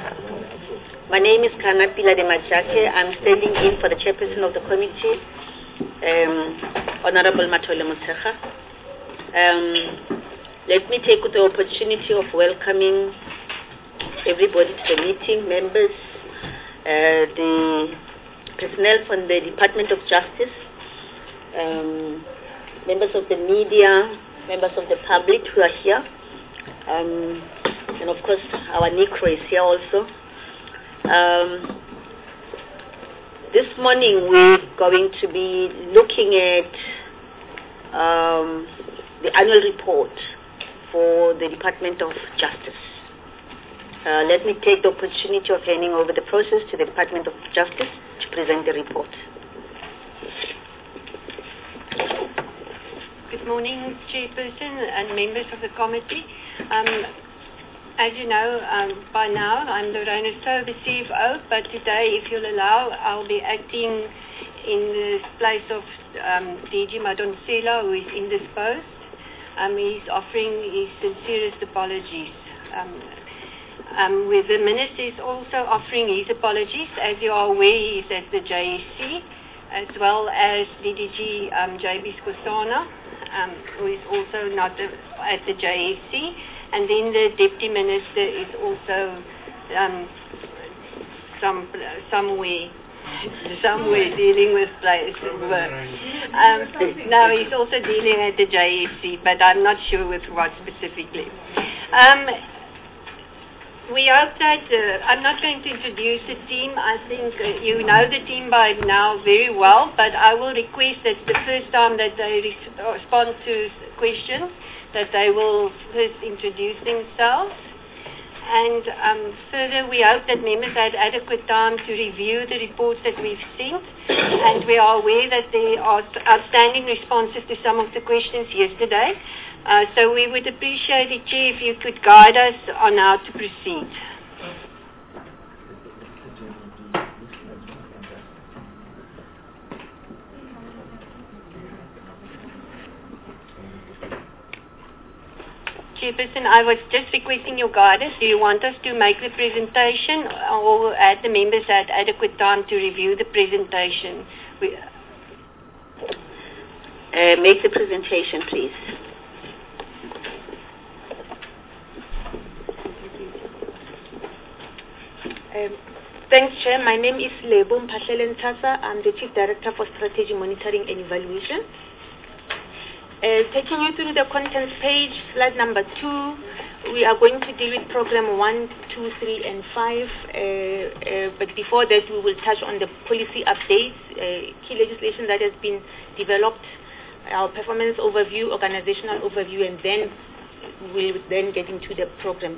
My name is Kanapila de Majake. I'm standing in for the chairperson of the committee, Honorable Matole Motshekga. Let me take the opportunity of welcoming everybody to the meeting, members, the personnel from the Department of Justice, members of the media, members of the public who are here, and of course our NICRO is here also. This morning we're going to be looking at the annual report for the Department of Justice. Let me take the opportunity of handing over the process to the Department of Justice to present the report. Good morning, Chairperson and members of the committee. As you know, by now, I'm Lorena So, the CFO, but today, if you'll allow, I'll be acting in the place of DG Madonsela, who is indisposed. He's offering his sincerest apologies. With the Minister is also offering his apologies. As you are aware, he's at the JSC, as well as DDG JB Skosana, who is also not at the JSC. And then the Deputy Minister is also somewhere dealing with work. No, he's also dealing at the JSC, but I'm not sure with what specifically. We hope that I'm not going to introduce the team. I think you know the team by now very well, but I will request that the first time that they respond to questions, that they will first introduce themselves. And further, we hope that members had adequate time to review the reports that we've sent. And we are aware that there are outstanding responses to some of the questions yesterday. So we would appreciate it, Chair, if you could guide us on how to proceed. Chairperson, I was just requesting your guidance. Do you want us to make the presentation or had the members had adequate time to review the presentation? Make the presentation, please. Thanks, Chair. My name is Lebo Mphahlele Ntasa. I'm the Chief Director for Strategy Monitoring and Evaluation. Taking you through the contents page, slide number 2, we are going to deal with program 1, 2, 3, and 5. But before that, we will touch on the policy updates, key legislation that has been developed, our performance overview, organizational overview, and then we'll then get into the programs.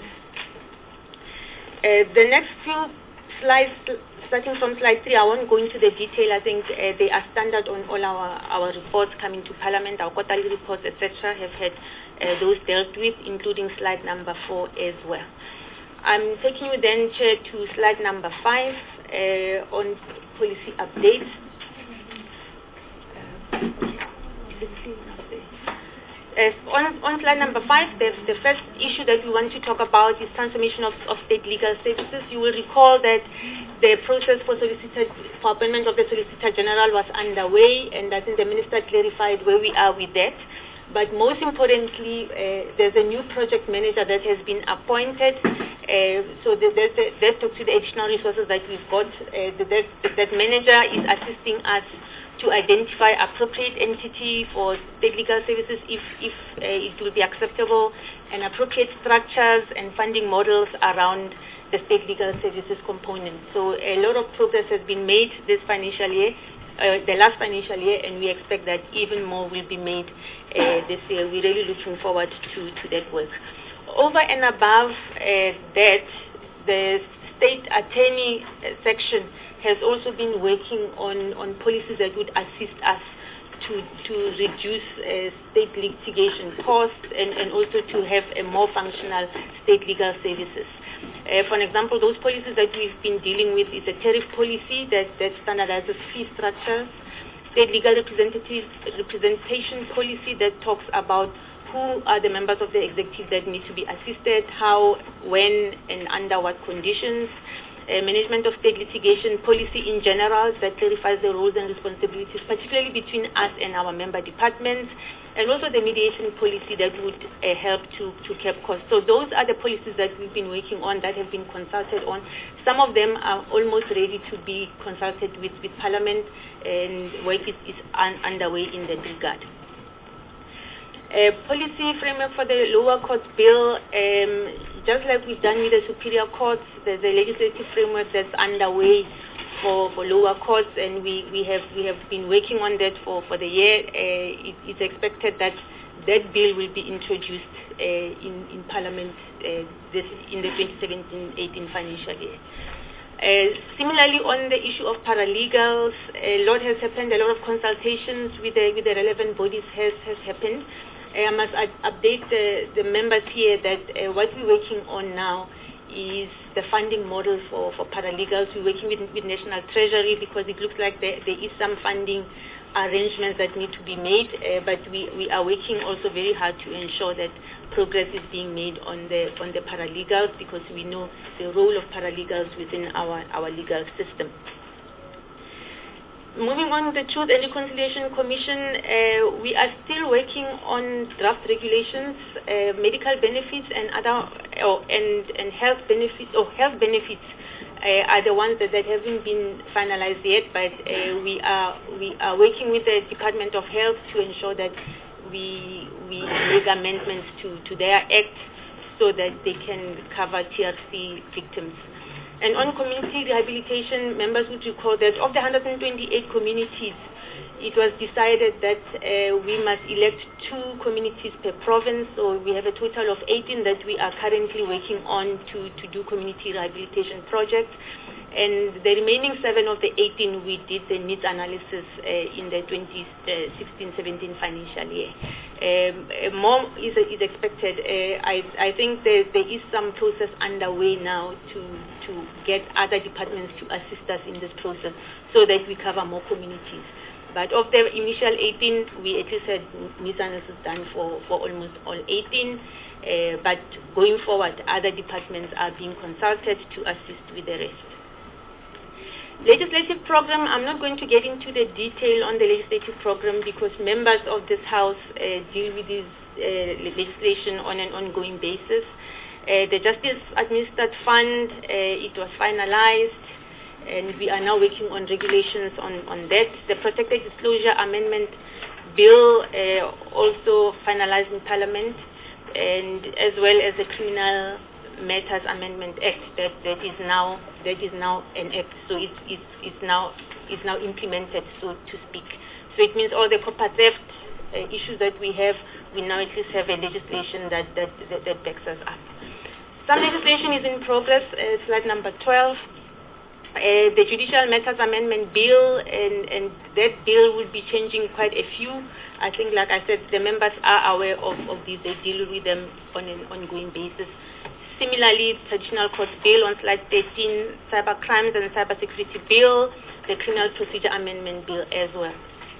The next few slides, starting from slide 3, I won't go into the detail. I think they are standard on all our reports coming to Parliament. Our quarterly reports, etc., have had those dealt with, including slide number 4 as well. I'm taking you then, Chair, to slide number 5 on policy updates. On slide number 5, the first issue that we want to talk about is transformation of state legal services. You will recall that the process for appointment of the Solicitor General was underway, and I think the Minister clarified where we are with that. But most importantly, there's a new project manager that has been appointed. So that talks to the additional resources that we've got. That manager is assisting us to identify appropriate entity for state legal services if it will be acceptable, and appropriate structures and funding models around the state legal services component. So a lot of progress has been made this financial year, the last financial year, and we expect that even more will be made this year. We're really looking forward to that work. Over and above that, the state attorney section has also been working on policies that would assist us to reduce state litigation costs and also to have a more functional state legal services. For an example, those policies that we've been dealing with is a tariff policy that standardizes fee structures, state legal representation policy that talks about who are the members of the executive that need to be assisted, how, when, and under what conditions. Management of state litigation policy in general that clarifies the roles and responsibilities, particularly between us and our member departments, and also the mediation policy that would help to cap costs. So those are the policies that we've been working on, that have been consulted on. Some of them are almost ready to be consulted with Parliament, and work is underway in that regard. Policy framework for the lower courts bill, just like we've done with the superior courts, there's a legislative framework that's underway for lower courts, and we have been working on that for the year. It's expected that that bill will be introduced in Parliament in the 2017-18 financial year. Similarly, on the issue of paralegals, a lot has happened. A lot of consultations with the relevant bodies has happened. I must update the members here that what we're working on now is the funding model for paralegals. We're working with National Treasury because it looks like there is some funding arrangements that need to be made, but we are working also very hard to ensure that progress is being made on the paralegals, because we know the role of paralegals within our legal system. Moving on, the Truth and Reconciliation Commission, we are still working on draft regulations. Medical benefits and other and health benefits are the ones that haven't been finalized yet. But we are working with the Department of Health to ensure that we make amendments to their act so that they can cover TRC victims. And on community rehabilitation, members would recall that of the 128 communities, it was decided that we must elect 2 communities per province. So we have a total of 18 that we are currently working on to do community rehabilitation projects. And the remaining 7 of the 18, we did the needs analysis in the 2016-17 financial year. More is expected. I think there is some process underway now to get other departments to assist us in this process so that we cover more communities. But of the initial 18, we at least had needs analysis done for almost all 18. But going forward, other departments are being consulted to assist with the rest. Legislative program, I'm not going to get into the detail on the legislative program because members of this House deal with this legislation on an ongoing basis. The Justice Administered Fund, it was finalized, and we are now working on regulations on that. The Protected Disclosure Amendment Bill also finalized in Parliament, and as well as the Criminal Matters Amendment Act that is now an act, so it's now implemented, so to speak. So it means all the copper theft issues that we now at least have a legislation that backs us up. Some legislation is in progress. Slide number 12. The Judicial Matters Amendment Bill, and that bill will be changing quite a few. I think, like I said, the members are aware of these. They deal with them on an ongoing basis. Similarly, Traditional Court Bill on slide 13, Cyber Crimes and Cyber Security Bill, the Criminal Procedure Amendment Bill as well.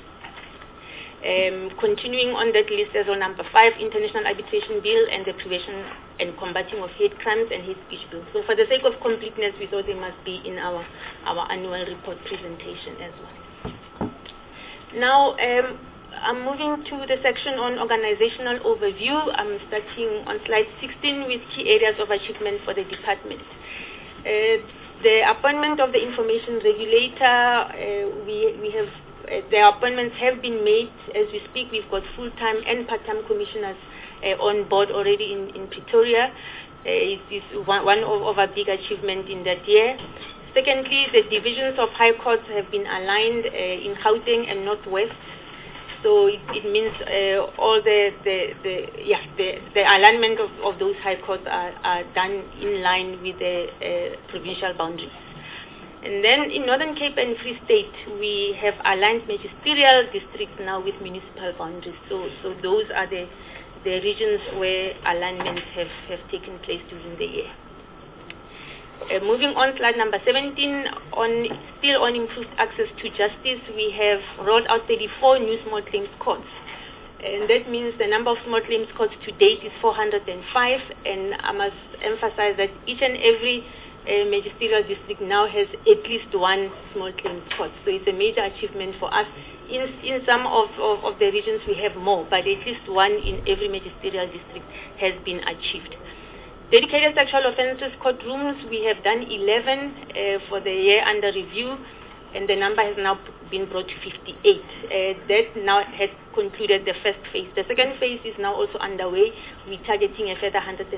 Continuing on that list as well, number 5, International Arbitration Bill and the Prevention and Combating of Hate Crimes and Hate Speech Bill. So for the sake of completeness, we thought they must be in our annual report presentation as well. Now, I'm moving to the section on organizational overview. I'm starting on slide 16 with key areas of achievement for the department. The appointment of the information regulator, the appointments have been made. As we speak, we've got full-time and part-time commissioners on board already in Pretoria. It is one of our big achievements in that year. Secondly, the divisions of high courts have been aligned in Gauteng and Northwest. So it means all the alignment of those high courts are done in line with the provincial boundaries. And then in Northern Cape and Free State, we have aligned magisterial districts now with municipal boundaries. So those are the regions where alignments have taken place during the year. Moving on, slide number 17, still on improved access to justice, we have rolled out 34 new small claims courts. And that means the number of small claims courts to date is 405, and I must emphasize that each and every magisterial district now has at least one small claims court. So it's a major achievement for us. In some of the regions we have more, but at least one in every magisterial district has been achieved. Dedicated sexual offences courtrooms, we have done 11 for the year under review, and the number has now been brought to 58. That now has concluded the first phase. The second phase is now also underway. We're targeting a further 106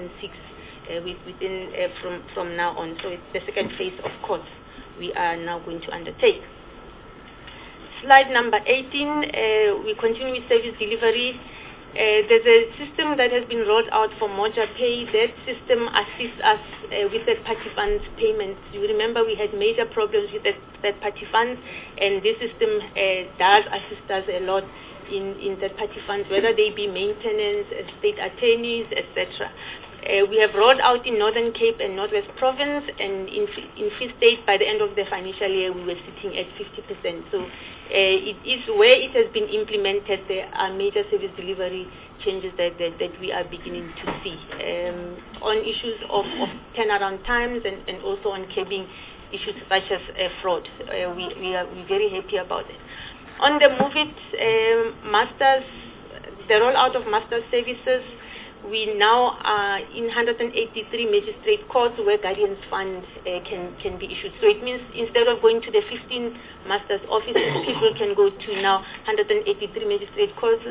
from now on. So it's the second phase of course we are now going to undertake. Slide number 18, we continue with service delivery. There's a system that has been rolled out for Moja Pay. That system assists us with third-party funds payments. You remember we had major problems with third-party funds, and this system does assist us a lot in third-party funds, whether they be maintenance, state attorneys, etc. We have rolled out in Northern Cape and Northwest Province, and in Free State by the end of the financial year we were sitting at 50%. So it is where it has been implemented, there are major service delivery changes that we are beginning to see. On issues of turnaround times and also on curbing issues such as fraud. We're very happy about it. On the MOVIT masters, the rollout of master services, we now are in 183 magistrate courts where guardians fund can be issued. So it means instead of going to the 15 masters offices, people can go to now 183 magistrate courts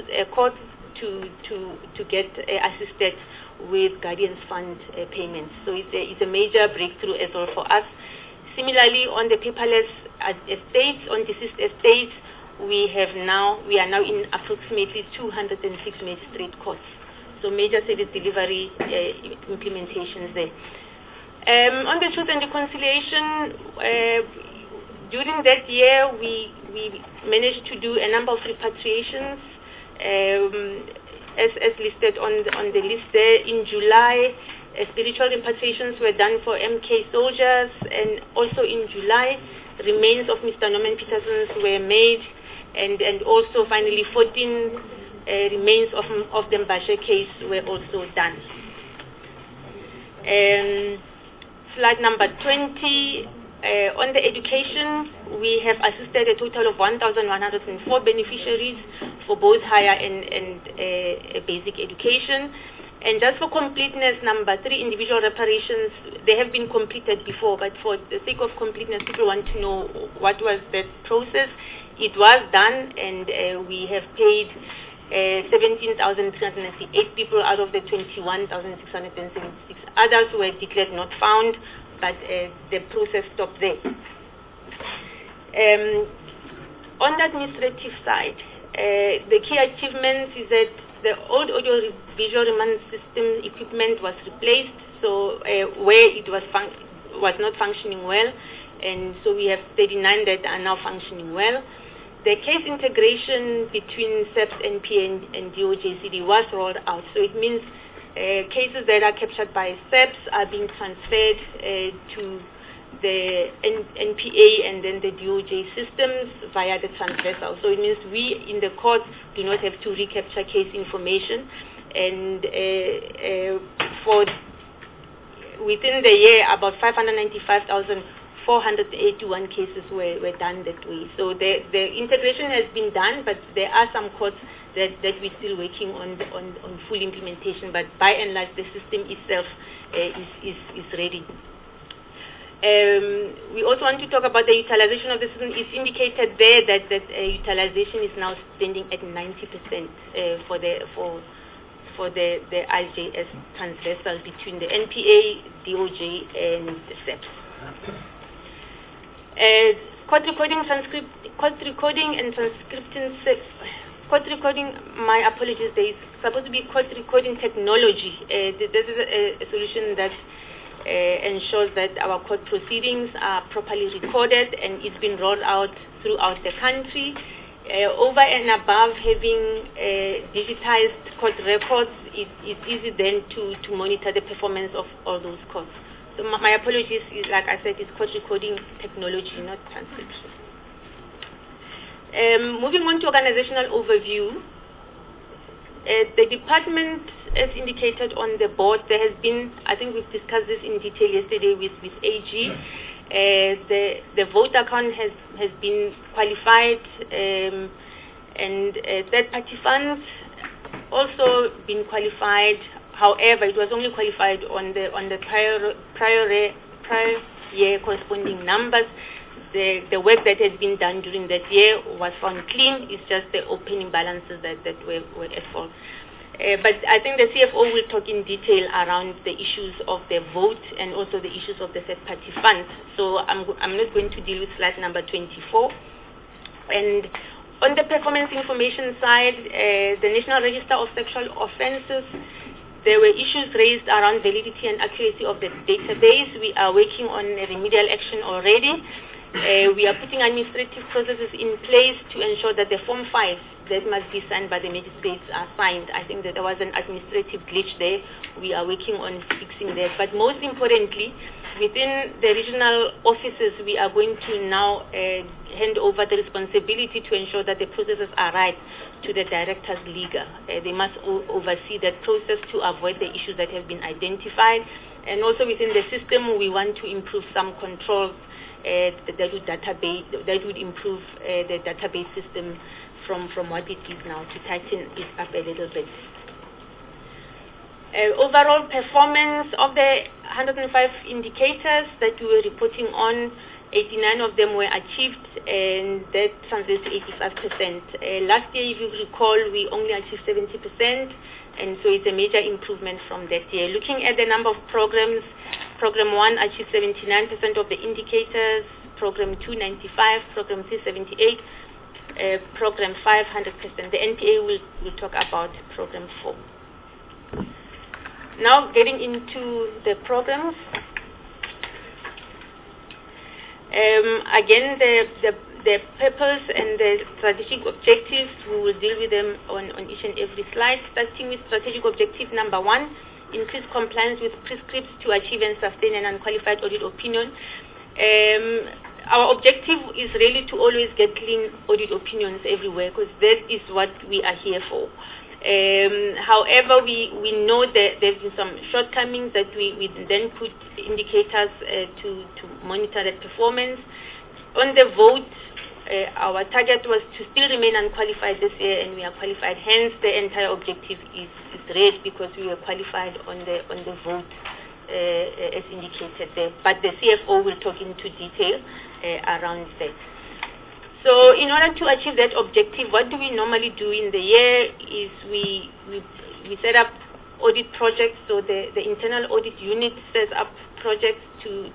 to get assisted with guardians fund payments. So it's a major breakthrough as well for us. Similarly, on the paperless estates, on deceased estates, we are now in approximately 206 magistrate courts. So major service delivery implementations there. On the Truth and Reconciliation, during that year we managed to do a number of repatriations as listed on the list there. In July, spiritual repatriations were done for MK soldiers, and also in July, remains of Mr. Norman Peterson were made, and also finally 14 remains of the Mbashe case were also done. Slide number 20. On the education, we have assisted a total of 1,104 beneficiaries for both higher and basic education. And just for completeness, number 3, individual reparations, they have been completed before, but for the sake of completeness, people want to know what was the process. It was done, and we have paid 17,308 people out of the 21,676. Others were declared not found, but the process stopped there. On the administrative side, the key achievements is that the old audio-visual remand system equipment was replaced, so where it was not functioning well, and so we have 39 that are now functioning well. The case integration between SAPS, NPA, and DOJCD was rolled out. So it means cases that are captured by SAPS are being transferred to the NPA and then the DOJ systems via the transversal. So it means we in the court do not have to recapture case information. And within the year, about 595,481 cases were done that way. So the integration has been done, but there are some courts that we're still working on full implementation. But by and large, the system itself is ready. We also want to talk about the utilization of the system. It's indicated there that utilization is now standing at 90% for the IJS transversal between the NPA, DOJ, and the SAPS. Court recording and transcription. Court recording, my apologies, there is supposed to be court recording technology. This is a solution that ensures that our court proceedings are properly recorded, and it's been rolled out throughout the country. Over and above having digitized court records, it's easy then to monitor the performance of all those courts. So my apologies, like I said, it's court recording technology, not transcription. Moving on to organizational overview, The department, as indicated on the board, there has been, I think we've discussed this in detail yesterday with AG. The vote account has been qualified, and third-party funds also been qualified. However, it was only qualified on the prior year corresponding numbers. The work that has been done during that year was found clean. It's just the opening balances that were at fault. But I think the CFO will talk in detail around the issues of the vote and also the issues of the third-party funds. So I'm not going to deal with slide number 24. And on the performance information side, the National Register of Sexual Offences, there were issues raised around validity and accuracy of the database. We are working on a remedial action already. We are putting administrative processes in place to ensure that the Form 5 that must be signed by the magistrates are signed. I think that there was an administrative glitch there. We are working on fixing that. But most importantly, within the regional offices, we are going to now hand over the responsibility to ensure that the processes are right to the directors legal. They must oversee that process to avoid the issues that have been identified. And also within the system, we want to improve some controls that would improve the database system from what it is now, to tighten it up a little bit. Overall performance of the 105 indicators that we were reporting on, 89 of them were achieved, and that translates to 85%. Last year, if you recall, we only achieved 70%, and so it's a major improvement from that year. Looking at the number of programs, Program 1 achieved 79% of the indicators, Program 2, 95%, Program 3, 78%, Program 5, 100%. The NPA will talk about Program 4. Now, getting into the programs. Again, the purpose and the strategic objectives, we will deal with them on each and every slide, starting with strategic objective number 1. Increase compliance with prescripts to achieve and sustain an unqualified audit opinion. Our objective is really to always get clean audit opinions everywhere, because that is what we are here for. However, we know that there's been some shortcomings that we then put indicators to monitor that performance. On the vote, our target was to still remain unqualified this year, and we are qualified. Hence, the entire objective is red, because we were qualified on the vote as indicated there. But the CFO will talk into detail around that. So, in order to achieve that objective, what do we normally do in the year is we set up audit projects. So the internal audit unit sets up projects to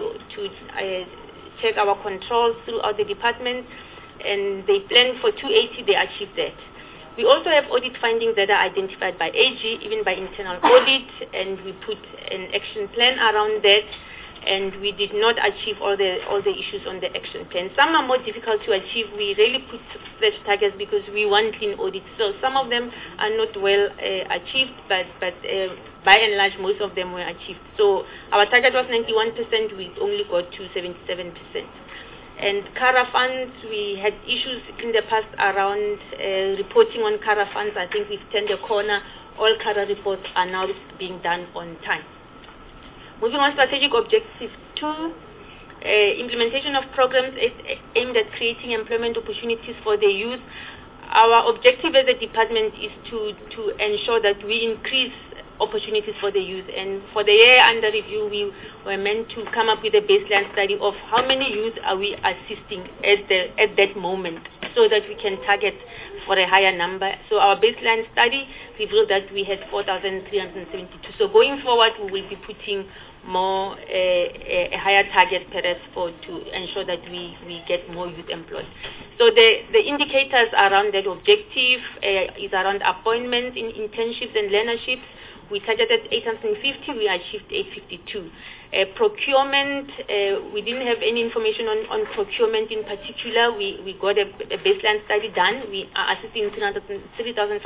check our controls throughout the department, and they plan for 280, they achieve that. We also have audit findings that are identified by AG, even by internal audit, and we put an action plan around that, and we did not achieve all the issues on the action plan. Some are more difficult to achieve. We really put stretch targets because we want clean audits. So some of them are not well achieved, but by and large, most of them were achieved. So our target was 91%. We only got to 77%. And CARA funds, we had issues in the past around reporting on CARA funds. I think we've turned a corner. All CARA reports are now being done on time. Moving on, strategic objective 2, implementation of programs aimed at creating employment opportunities for the youth. Our objective as a department is to ensure that we increase opportunities for the youth. And for the year under review, we were meant to come up with a baseline study of how many youth are we assisting at that moment, so that we can target for a higher number. So our baseline study revealed that we had 4,372. So going forward, we will be putting more a higher target perhaps to ensure that we get more youth employed. So the indicators around that objective is around appointments in internships and learnerships. We targeted 850, we achieved 852. Procurement, we didn't have any information on procurement in particular. We got a baseline study done. We are assisting 3,520.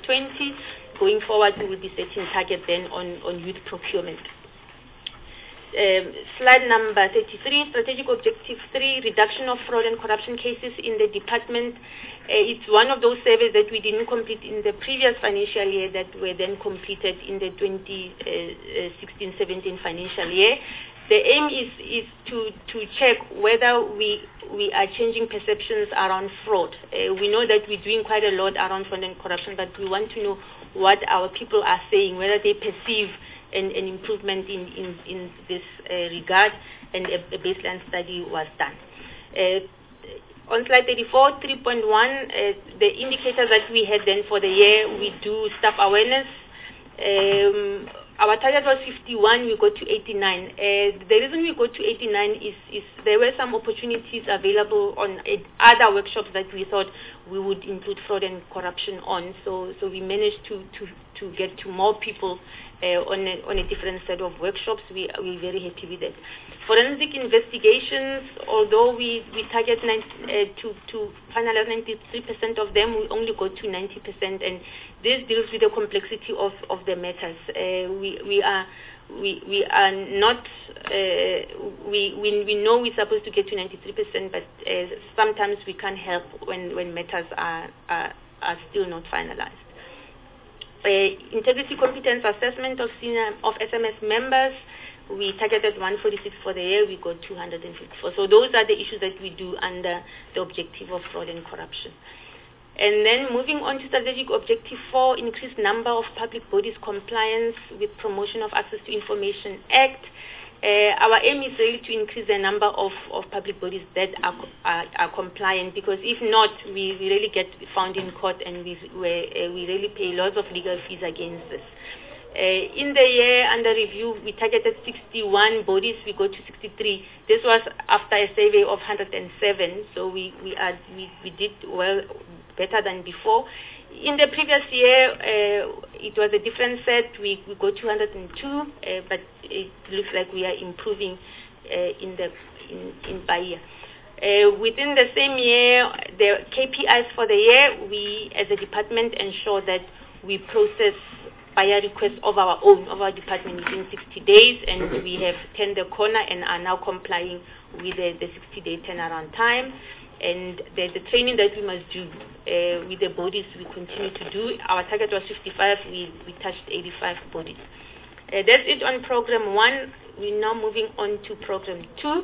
Going forward, we will be setting target then on youth procurement. Slide number 33, strategic objective 3, reduction of fraud and corruption cases in the department. It's one of those surveys that we didn't complete in the previous financial year that were then completed in the 2016-17 financial year. The aim is to check whether we are changing perceptions around fraud. We know that we're doing quite a lot around fraud and corruption, but we want to know what our people are saying, whether they perceive an improvement in this regard, and a baseline study was done. On slide 34, 3.1, the indicators that we had then for the year, we do staff awareness. Our target was 51, we got to 89. The reason we got to 89 is there were some opportunities available on other workshops that we thought we would include fraud and corruption on. So we managed to get to more people on a different set of workshops. We're very happy with that. Forensic investigations, although we target to finalize 93% of them, we only go to 90%, and this deals with the complexity of the matters. We know we're supposed to get to 93%, but sometimes we can't help when matters are still not finalized. Integrity competence assessment of SMS members, we targeted 146 for the year, we got 254. So those are the issues that we do under the objective of fraud and corruption. And then moving on to strategic objective 4, increased number of public bodies compliance with Promotion of Access to Information Act. Our aim is really to increase the number of public bodies that are compliant, because if not, we really get found in court and we really pay lots of legal fees against this. In the year under review, we targeted 61 bodies, we go to 63. This was after a survey of 107, so we did well, better than before. In the previous year, it was a different set. We got 202, but it looks like we are improving in by year. Within the same year, the KPIs for the year, we as a department ensure that we process buyer requests of our department within 60 days, and we have turned the corner and are now complying with the 60-day turnaround time. And the training that we must do with the bodies, we continue to do. Our target was 55, we touched 85 bodies. That's it on program 1. We're now moving on to program 2.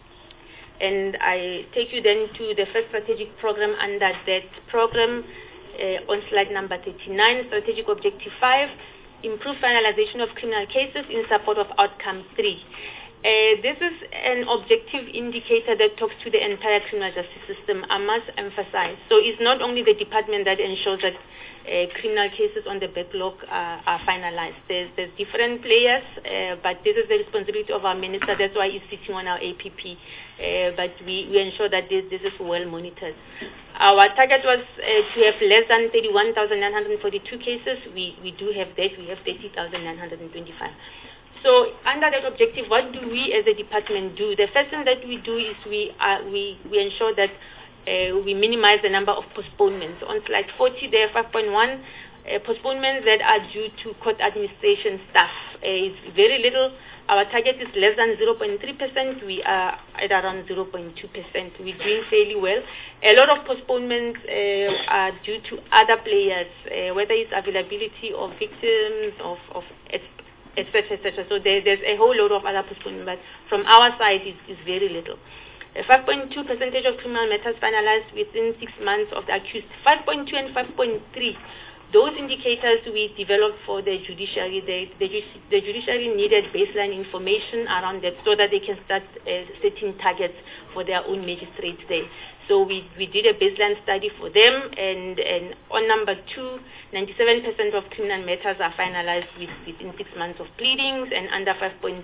And I take you then to the first strategic program under that program on slide number 39, strategic objective 5, improve finalization of criminal cases in support of outcome 3. This is an objective indicator that talks to the entire criminal justice system, I must emphasize. So it's not only the department that ensures that criminal cases on the backlog are finalized. There's different players, but this is the responsibility of our minister. That's why he's sitting on our APP. But we ensure that this is well monitored. Our target was to have less than 31,942 cases. We do have that. We have 30,925. So under that objective, what do we as a department do? The first thing that we do is we ensure that we minimize the number of postponements. On slide 40 there, 5.1, postponements that are due to court administration staff is very little. Our target is less than 0.3%. We are at around 0.2%. We're doing fairly well. A lot of postponements are due to other players, whether it's availability of victims, of etc., etc. So there's a whole lot of other postponements, but from our side, it's very little. 5.2% of criminal matters finalized within 6 months of the accused. 5.2 and 5.3, those indicators we developed for the judiciary. The judiciary needed baseline information around that so that they can start setting targets for their own magistrates there. So we did a baseline study for them, and on number 2, 97% of criminal matters are finalized within 6 months of pleadings, and under 5.3,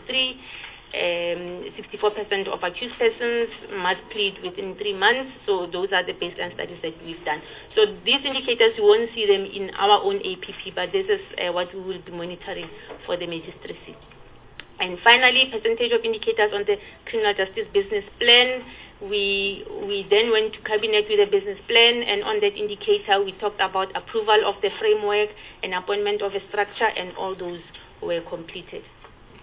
64% of accused persons must plead within 3 months. So those are the baseline studies that we've done. So these indicators, you won't see them in our own APP, but this is what we will be monitoring for the magistracy. And finally, percentage of indicators on the criminal justice business plan. We then went to cabinet with a business plan, and on that indicator we talked about approval of the framework and appointment of a structure, and all those were completed.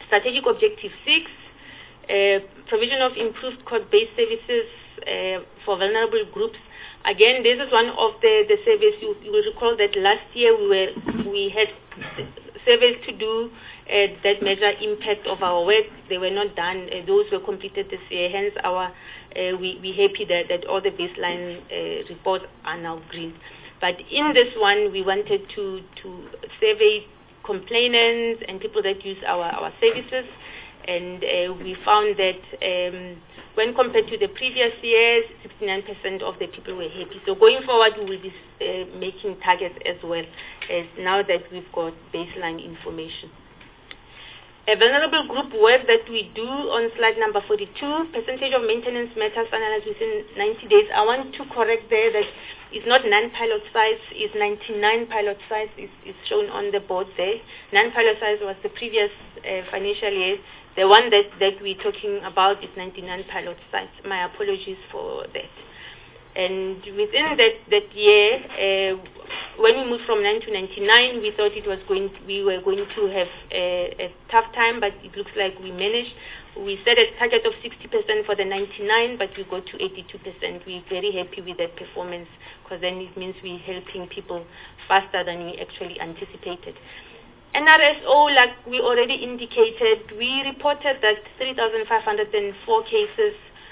Strategic Objective 6, provision of improved court-based services for vulnerable groups. Again, this is one of the surveys. You will recall that last year we had surveys to do that measure impact of our work. They were not done. Those were completed this year. Hence, we're happy that all the baseline reports are now green. But in this one, we wanted to survey complainants and people that use our services, and we found that when compared to the previous years, 69% of the people were happy. So going forward, we will be making targets as well, as now that we've got baseline information. A vulnerable group work that we do on slide number 42, percentage of maintenance matters analyzed within 90 days. I want to correct there that it's not non-pilot size, it's 99 pilot size is shown on the board there. Non-pilot size was the previous financial year. The one that we're talking about is 99 pilot sites. My apologies for that. And within that year, when we moved from 9 to 99, we thought we were going to have a tough time, but it looks like we managed. We set a target of 60% for the 99, but we got to 82%. We're very happy with that performance, because then it means we're helping people faster than we actually anticipated. NRSO, like we already indicated, we reported that 3,504 cases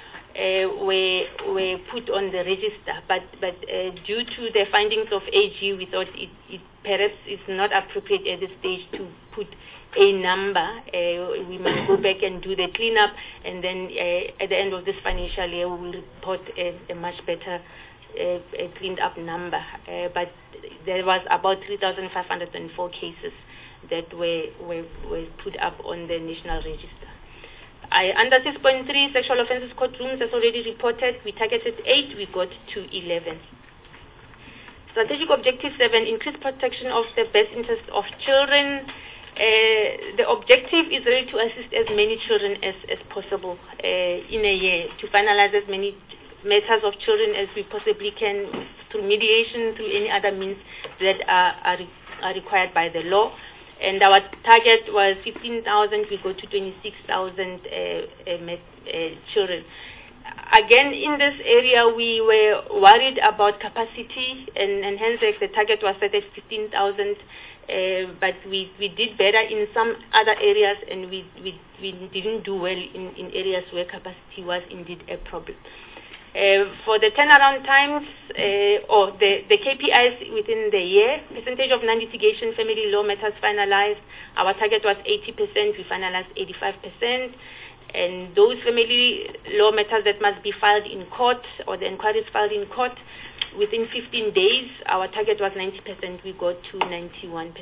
were put on the register, but due to the findings of AG, we thought it perhaps is not appropriate at this stage to put a number. We must go back and do the cleanup, and then at the end of this financial year, we will report a much better cleaned up number. But there was about 3,504 cases that were put up on the national register. Under 6.3, sexual offences courtrooms, as already reported, we targeted 8, we got to 11. Strategic Objective 7, increased protection of the best interest of children. The objective is really to assist as many children as possible in a year, to finalize as many matters of children as we possibly can through mediation, through any other means that are required by the law. And our target was 15,000, we go to 26,000 children. Again, in this area, we were worried about capacity, and hence the target was set at 15,000, but we did better in some other areas, and we didn't do well in areas where capacity was indeed a problem. For the turnaround times, or the KPIs within the year, percentage of non-litigation family law matters finalized, our target was 80%, we finalized 85%. And those family law matters that must be filed in court, or the inquiries filed in court, within 15 days, our target was 90%, we got to 91%.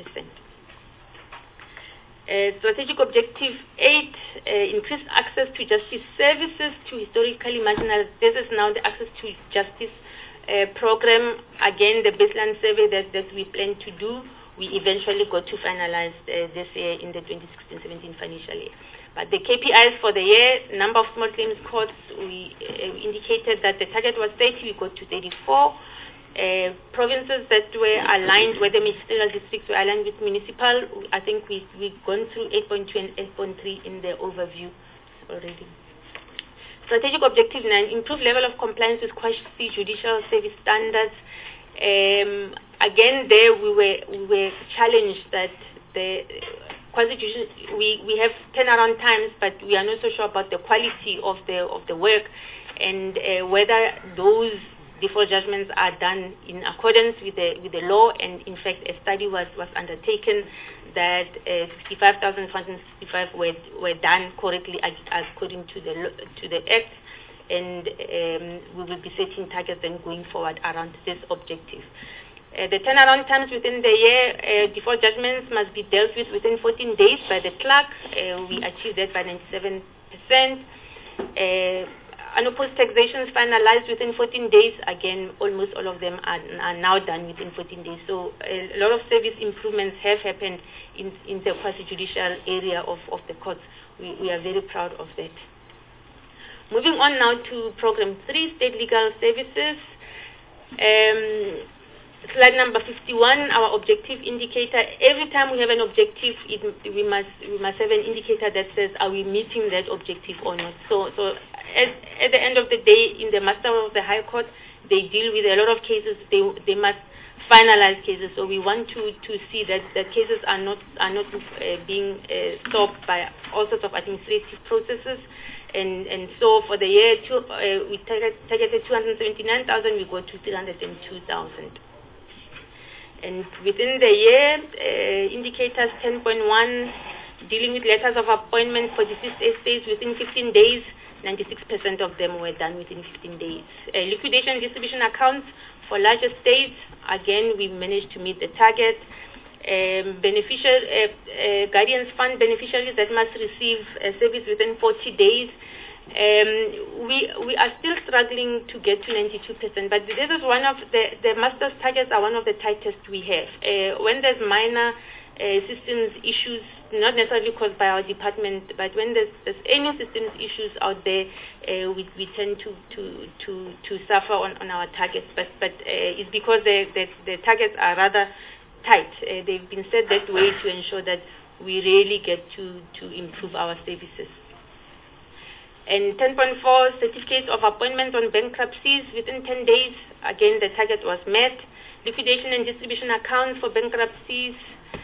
Strategic Objective 8, increased access to justice services to historically marginalized. This is now the Access to Justice program. Again, the baseline survey that we plan to do, we eventually got to finalize this year in the 2016-17 financial year. But the KPIs for the year, number of small claims courts, we indicated that the target was 30, we got to 34. Provinces that were aligned, where the ministerial districts were aligned with municipal, I think we've gone through 8.2 and 8.3 in the overview already. Strategic Objective 9, improved level of compliance with quasi-judicial service standards. Again, there we were challenged that the quasi-judicial, we have turnaround times, but we are not so sure about the quality of the work, and whether those default judgments are done in accordance with the law. And in fact, a study was undertaken that 65,465 were done correctly according to the Act, and we will be setting targets then going forward around this objective. The turnaround times within the year, default judgments must be dealt with within 14 days by the clerk. We achieved that by 97%. Unopposed taxations finalized within 14 days. Again, almost all of them are now done within 14 days. So a lot of service improvements have happened in the quasi-judicial area of the courts. We are very proud of that. Moving on now to Program 3, State Legal Services. slide number 51, our objective indicator. Every time we have an objective, we must have an indicator that says, are we meeting that objective or not? So at the end of the day, in the master of the High Court, they deal with a lot of cases. They must finalize cases. So we want to see that the cases are not being stopped by all sorts of administrative processes. And so for the year, we targeted 279,000, we go to 302,000. And within the year, indicators 10.1, dealing with letters of appointment for deceased estates within 15 days, 96% of them were done within 15 days. Liquidation and distribution accounts for large estates, again, we managed to meet the target. Guardians Fund beneficiaries that must receive service within 40 days. We are still struggling to get to 92%, but this is one of the master's targets are one of the tightest we have. When there's minor systems issues, not necessarily caused by our department, but when there's any systems issues out there, we tend to suffer on our targets. But it's because the targets are rather tight. They've been set that way to ensure that we really get to improve our services. And 10.4, certificates of appointment on bankruptcies within 10 days. Again, the target was met. Liquidation and distribution accounts for bankruptcies,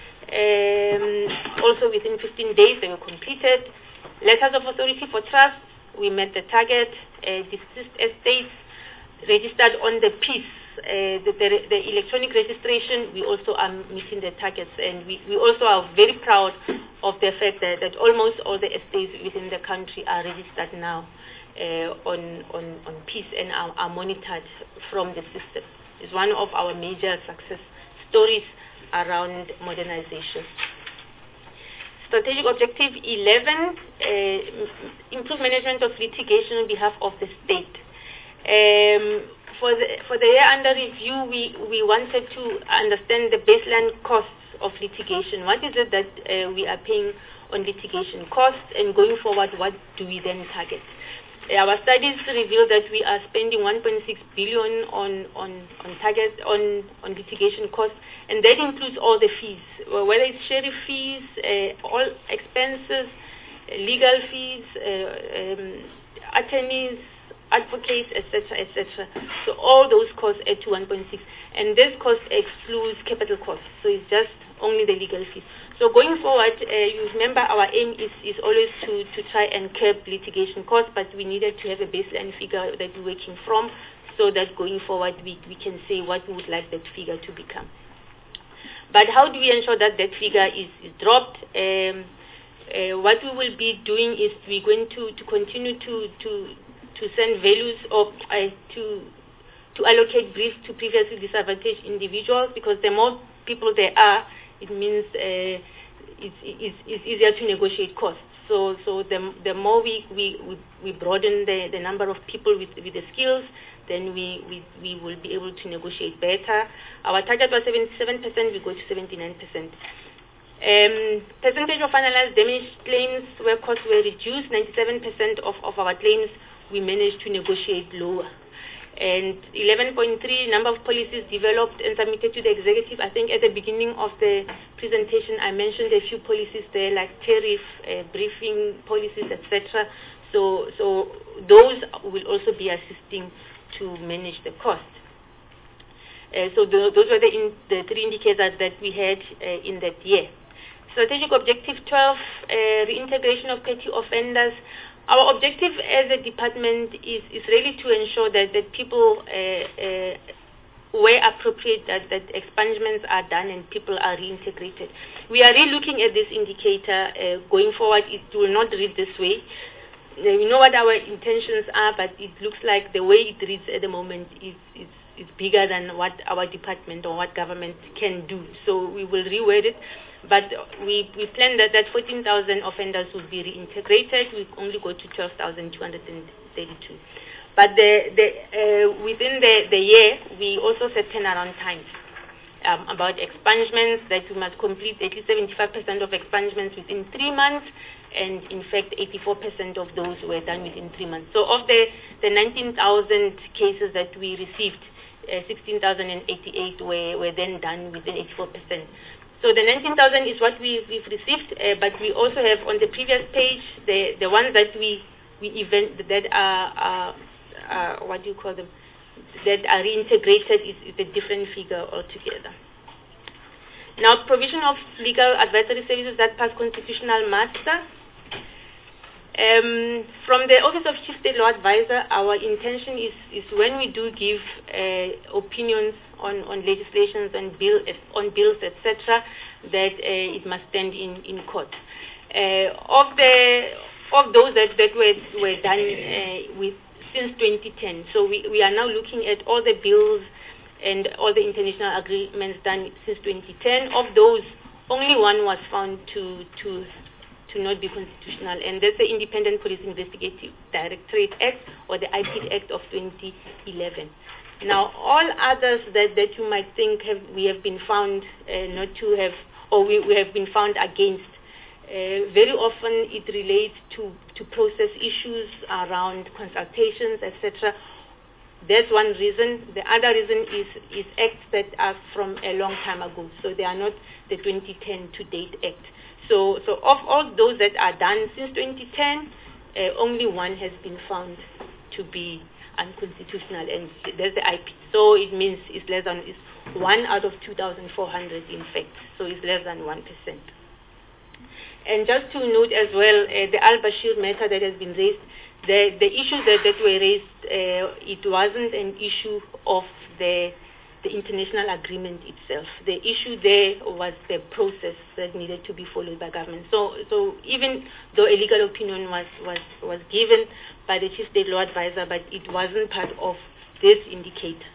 also within 15 days, they were completed. Letters of authority for trust, we met the target. Deceased estates registered on the PIS, the electronic registration, we also are meeting the targets, and we also are very proud of the fact that almost all the estates within the country are registered now on PIS and are monitored from the system. It's one of our major success stories around modernization. Strategic objective 11, improve management of litigation on behalf of the state. For the year under review, we wanted to understand the baseline costs of litigation. What is it that we are paying on litigation costs, and going forward, what do we then target? Our studies reveal that we are spending 1.6 billion on litigation costs, and that includes all the fees, whether it's sheriff fees, all expenses, legal fees, attorneys, advocates, etc., etc. So all those costs add to 1.6, and this cost excludes capital costs, so it's just only the legal fees. So going forward, you remember our aim is always to try and curb litigation costs, but we needed to have a baseline figure that we're working from, so that going forward we can say what we would like that figure to become. But how do we ensure that that figure is dropped? What we will be doing is we're going to continue to send values or to allocate briefs to previously disadvantaged individuals, because the more people there are, it means it's easier to negotiate costs. So the more we broaden the number of people with the skills, then we will be able to negotiate better. Our target was 77%, we go to 79%. Percentage of finalized damage claims where costs were reduced, 97% of our claims we managed to negotiate lower. And 11.3, number of policies developed and submitted to the executive. I think at the beginning of the presentation I mentioned a few policies there, like tariff, briefing policies, etc. So those will also be assisting to manage the cost. So those were the three indicators that we had in that year. Strategic objective 12, reintegration of petty offenders. Our objective as a department is really to ensure that people, where appropriate, that expungements are done and people are reintegrated. We are really looking at this indicator. Going forward, it will not read this way. We know what our intentions are, but it looks like the way it reads at the moment is bigger than what our department or what government can do. So we will reword it. But we plan that 14,000 offenders will be reintegrated. We only go to 12,232. But within the year, we also set turnaround times about expungements, that we must complete at least 75% of expungements within 3 months, and in fact 84% of those were done within 3 months. So of the 19,000 cases that we received, 16,088 were then done within 84%. So the 19,000 is what we've received, but we also have on the previous page the ones that we that are what do you call them, that are reintegrated is a different figure altogether. Now, provision of legal advisory services that pass constitutional muster. From the Office of Chief State Law Advisor, our intention is when we do give opinions on legislations and on bills, etc., that it must stand in court. Of those that were done since 2010, so we are now looking at all the bills and all the international agreements done since 2010. Of those, only one was found to not be constitutional, and that's the Independent Police Investigative Directorate Act, or the IPID Act of 2011. Now, all others that you might think we have been found not to have, or we have been found against, very often it relates to process issues around consultations, etc. That's one reason. The other reason is acts that are from a long time ago, so they are not the 2010 to date act. So of all those that are done since 2010, only one has been found to be unconstitutional, and there's the IP. So it means it's 1 out of 2,400, in fact. So it's less than 1%. And just to note as well, the Al-Bashir matter that has been raised, the issues that were raised, it wasn't an issue of the international agreement itself. The issue there was the process that needed to be followed by government. So even though a legal opinion was given by the Chief State Law Advisor, but it wasn't part of this indicator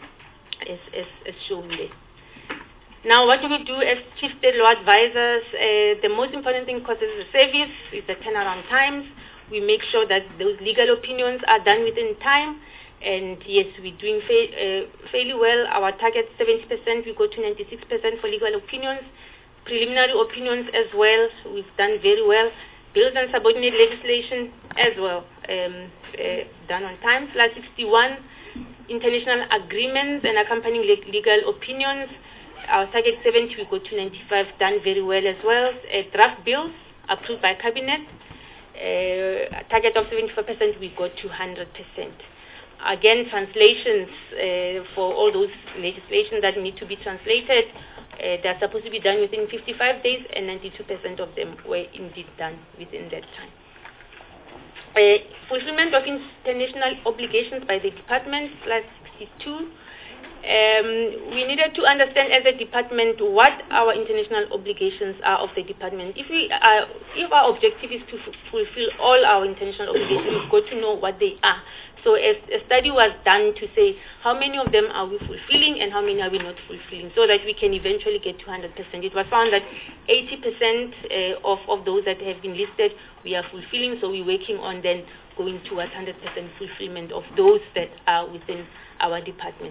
as shown there. Now, what do we do as Chief State Law Advisors? The most important thing, because it's a service, is the turnaround times. We make sure that those legal opinions are done within time. And yes, we're doing fairly well. Our target 70%, we go to 96% for legal opinions. Preliminary opinions as well, we've done very well. Bills and subordinate legislation as well, done on time. Slide 61, international agreements and accompanying legal opinions. Our target 70, we go to 95, done very well as well. Draft bills approved by cabinet. Target of 74%, we go to 100%. Again, translations for all those legislation that need to be translated, they're supposed to be done within 55 days, and 92% of them were indeed done within that time. Fulfillment of international obligations by the department, slide 62. We needed to understand as a department what our international obligations are of the department. If our objective is to fulfill all our international obligations, we've got to know what they are. So a study was done to say how many of them are we fulfilling and how many are we not fulfilling, so that we can eventually get to 100%. It was found that 80% of those that have been listed we are fulfilling, so we're working on then going towards 100% fulfillment of those that are within our department.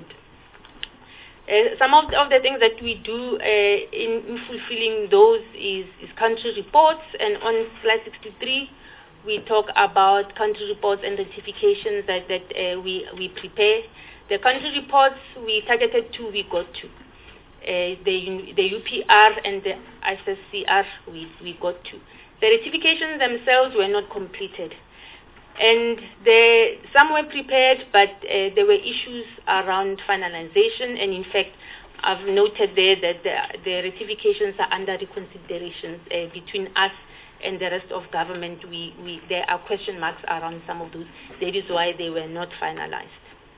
Some of the things that we do in fulfilling those is country reports, and on slide 63 we talk about country reports and certifications that we prepare. The country reports we targeted to, we got to. The UPR and the ISSCR we got to. The certifications themselves were not completed. And some were prepared, but there were issues around finalization, and in fact, I've noted there that the ratifications are under reconsideration between us and the rest of government. There are question marks around some of those. That is why they were not finalized.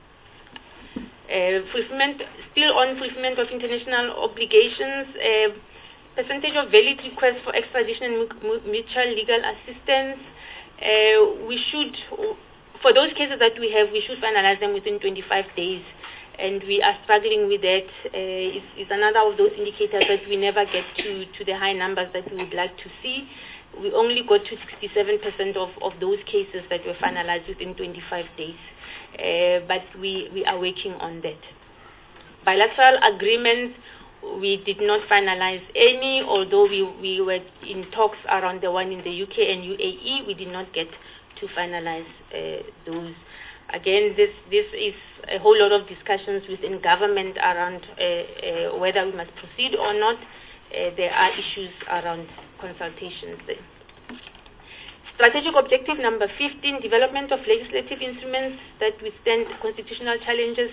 Still on fulfillment of international obligations, percentage of valid requests for extradition and mutual legal assistance. We should, for those cases that we have, we should finalize them within 25 days, and we are struggling with that. It's another of those indicators that we never get to the high numbers that we would like to see. We only got to 67% of those cases that were finalized within 25 days, but we are working on that. Bilateral agreements, we did not finalize any, although we were in talks around the one in the UK and UAE. We did not get to finalize those. Again, this is a whole lot of discussions within government around whether we must proceed or not. There are issues around consultations there. Strategic objective number 15, development of legislative instruments that withstand constitutional challenges.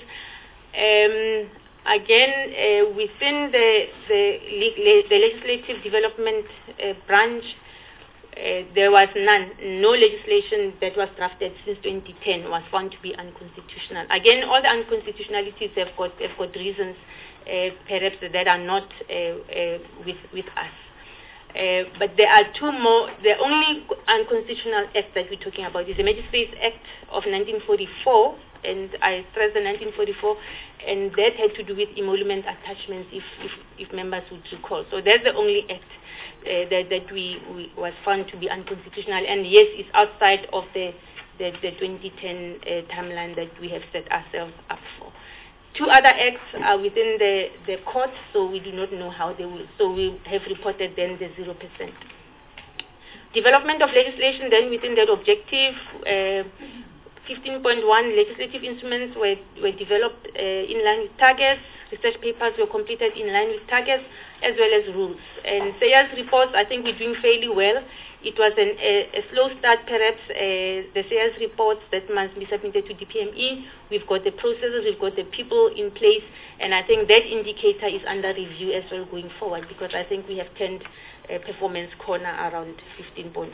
Again, within the legislative development branch, there was no legislation that was drafted since 2010 was found to be unconstitutional. Again, all the unconstitutionalities have got reasons, perhaps that are not with us. But there are two more. The only unconstitutional act that we're talking about is the Magistrates Act of 1944, and I stress the 1944, and that had to do with emolument attachments, if members would recall. So that's the only act that we was found to be unconstitutional, and yes, it's outside of the 2010 timeline that we have set ourselves up for. Two other acts are within the court, so we do not know how they will. So we have reported then the 0%. Development of legislation then within that objective. 15.1 legislative instruments were developed in line with targets. Research papers were completed in line with targets, as well as rules. And SAYA's reports, I think we're doing fairly well. It was a slow start, perhaps. The SAYA's reports that must be submitted to DPME. We've got the processes, we've got the people in place, and I think that indicator is under review as well going forward, because I think we have turned a performance corner around 15.4.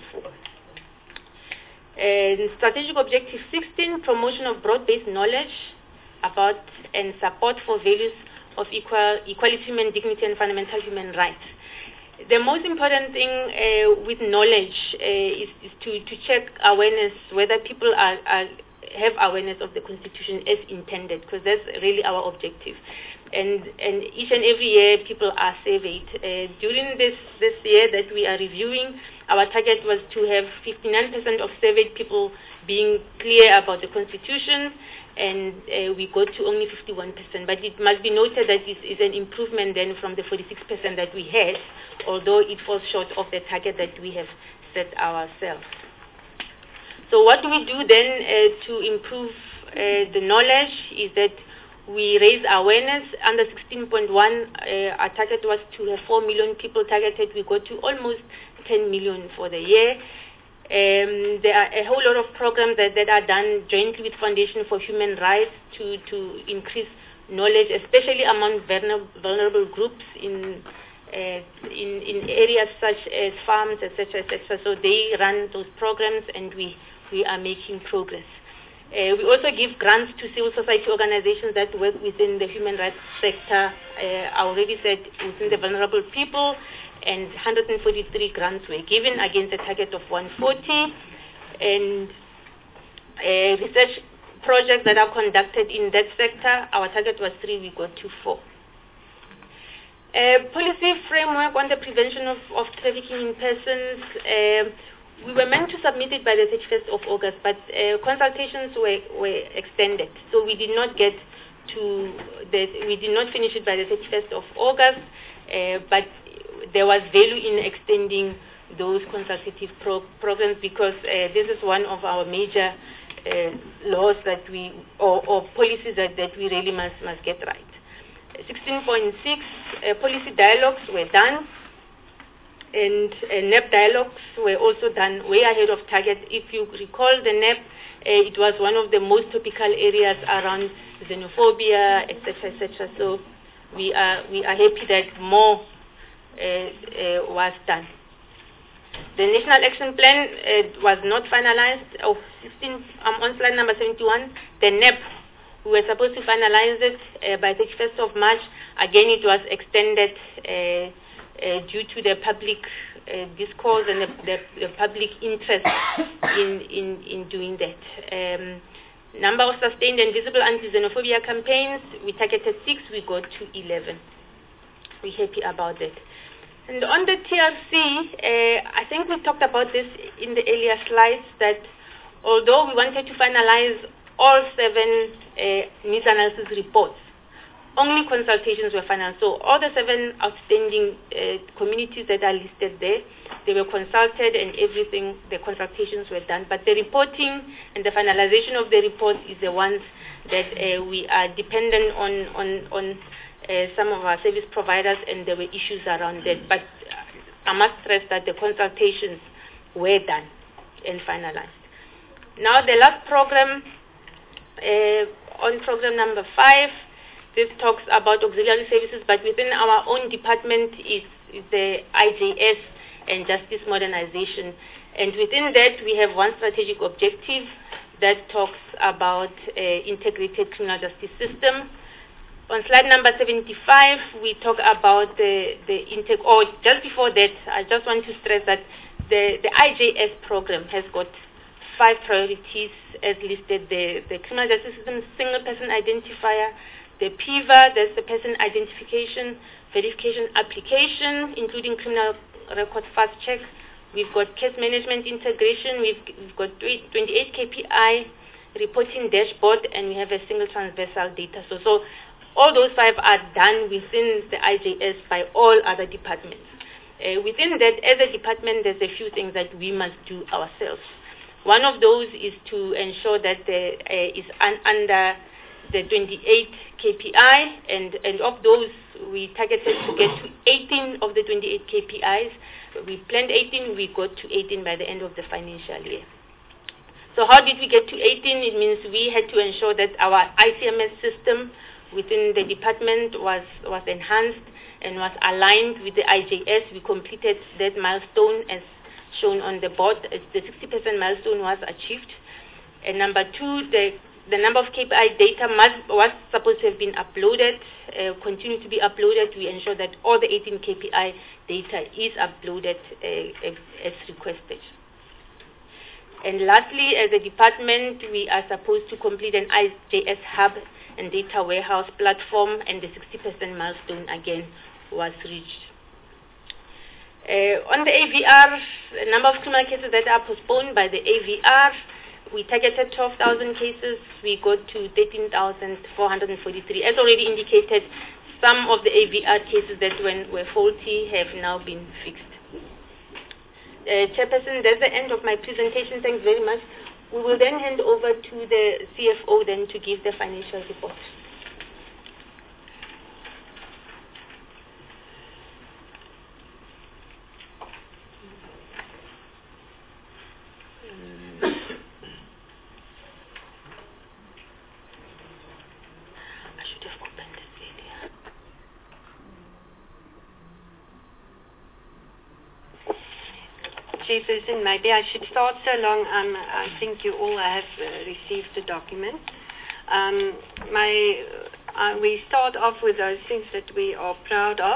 Strategic objective 16, promotion of broad-based knowledge about and support for values of equality, human dignity, and fundamental human rights. The most important thing with knowledge is to check awareness, whether people have awareness of the Constitution as intended, because that's really our objective. And each and every year people are surveyed. During this year that we are reviewing, our target was to have 59% of surveyed people being clear about the Constitution, and we got to only 51%. But it must be noted that this is an improvement then from the 46% that we had, although it falls short of the target that we have set ourselves. So what do we do then to improve the knowledge is that we raise awareness. Under 16.1, our target was to have 4 million people targeted. We got to almost 10 million for the year. There are a whole lot of programs that are done jointly with Foundation for Human Rights to increase knowledge, especially among vulnerable groups in areas such as farms, etc., etc. So they run those programs, and we are making progress. We also give grants to civil society organizations that work within the human rights sector. I already said within the vulnerable people, and 143 grants were given against a target of 140. And research projects that are conducted in that sector, our target was 3, we got to 4. Policy framework on the prevention of trafficking in persons. We were meant to submit it by the 31st of August, but consultations were extended, so we did not get to we did not finish it by the 31st of August, but there was value in extending those consultative programs, because this is one of our major laws that or policies that we really must get right. 16.6, policy dialogues were done, and NEP dialogues were also done way ahead of target. If you recall the NEP, it was one of the most topical areas around xenophobia, etc., etc. So we are happy that more was done. The National Action Plan was not finalized. On slide number 71, the NEP, we were supposed to finalize it by 31st of March. Again, it was extended due to the public discourse and the public interest in doing that. Number of sustained and visible anti-xenophobia campaigns, we targeted 6, we got to 11. We're happy about that. And on the TRC, I think we talked about this in the earlier slides, that although we wanted to finalize all 7 needs analysis reports, only consultations were finalized. So all the 7 outstanding communities that are listed there, they were consulted and everything, the consultations were done. But the reporting and the finalization of the report is the ones that we are dependent on some of our service providers, and there were issues around that. But I must stress that the consultations were done and finalized. Now the last program, on program number 5, this talks about auxiliary services, but within our own department is the IJS and justice modernization. And within that, we have one strategic objective that talks about integrated criminal justice system. On slide number 75, we talk about just before that, I just want to stress that the IJS program has got 5 priorities as listed: the criminal justice system single person identifier, the PIVA, that's the person identification verification application, including criminal record fast check. We've got case management integration. We've got 28 KPI reporting dashboard, and we have a single transversal data. So all those 5 are done within the IJS by all other departments. Within that, as a department, there's a few things that we must do ourselves. One of those is to ensure that there is under the 28 KPI, and of those, we targeted to get to 18 of the 28 KPIs. We planned 18, we got to 18 by the end of the financial year. So how did we get to 18? It means we had to ensure that our ICMS system within the department was enhanced and was aligned with the IJS. We completed that milestone as shown on the board. The 60% milestone was achieved. And number 2, the number of KPI data was supposed to have been uploaded, continue to be uploaded. We ensure that all the 18 KPI data is uploaded as requested. And lastly, as a department, we are supposed to complete an IJS hub and data warehouse platform, and the 60% milestone again was reached. On the AVR, the number of criminal cases that are postponed by the AVR, we targeted 12,000 cases. We got to 13,443. As already indicated, some of the AVR cases that were faulty have now been fixed. Chairperson, that's the end of my presentation. Thanks very much. We will then hand over to the CFO then to give the financial report. Chairperson, maybe I should start so long. I think you all have received the document. We start off with those things that we are proud of.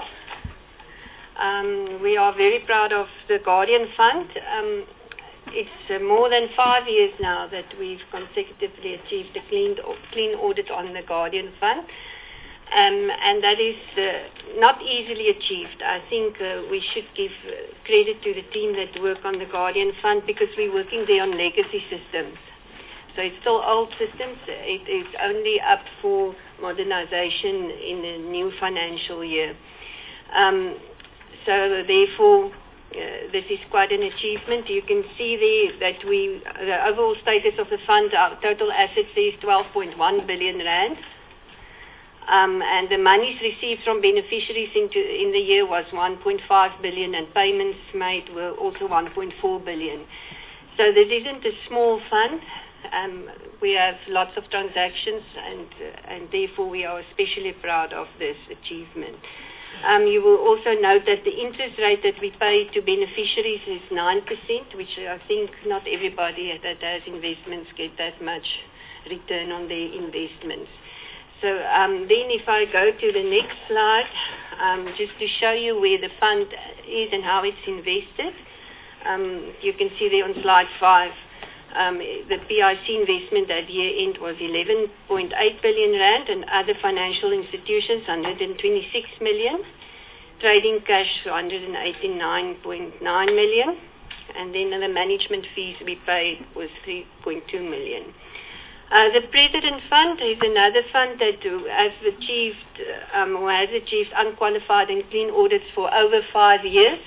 We are very proud of the Guardian Fund. It's more than 5 years now that we've consecutively achieved a clean audit on the Guardian Fund. And that is not easily achieved. I think we should give credit to the team that work on the Guardian Fund, because we're working there on legacy systems. So it's still old systems. It is only up for modernization in the new financial year. So therefore, this is quite an achievement. You can see there that the overall status of the fund, our total assets is 12.1 billion rand. And the monies received from beneficiaries in the year was 1.5 billion, and payments made were also 1.4 billion. So this isn't a small fund. We have lots of transactions, and therefore we are especially proud of this achievement. You will also note that the interest rate that we pay to beneficiaries is 9%, which I think not everybody that has investments get that much return on their investments. So then if I go to the next slide, just to show you where the fund is and how it's invested, you can see there on slide 5, the PIC investment at year end was 11.8 billion rand, and other financial institutions 126 million, trading cash 189.9 million, and then the management fees we paid was 3.2 million. The President Fund is another fund that has achieved unqualified and clean audits for over 5 years.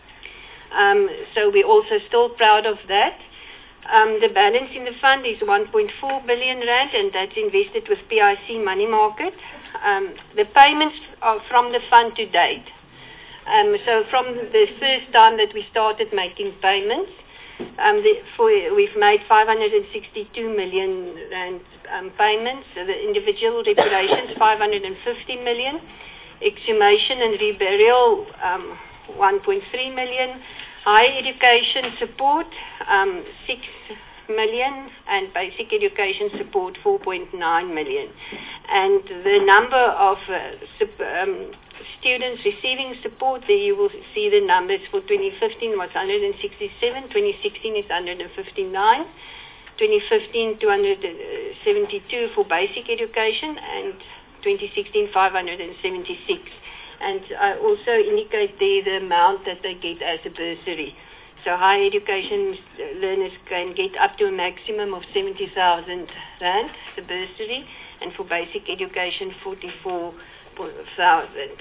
So we're also still proud of that. The balance in the fund is 1.4 billion rand, and that's invested with PIC Money Market. The payments are from the fund to date. So from the first time that we started making payments, we've made 562 million rand payments. The individual reparations, 550 million. Exhumation and reburial, 1.3 million. Higher education support, 6 million, and basic education support, 4.9 million. And the number of students receiving support, there you will see the numbers for 2015 was 167, 2016 is 159, 2015 272 for basic education, and 2016 576. And I also indicate there the amount that they get as a bursary. So higher education learners can get up to a maximum of 70,000 rand, the bursary, and for basic education 44,000.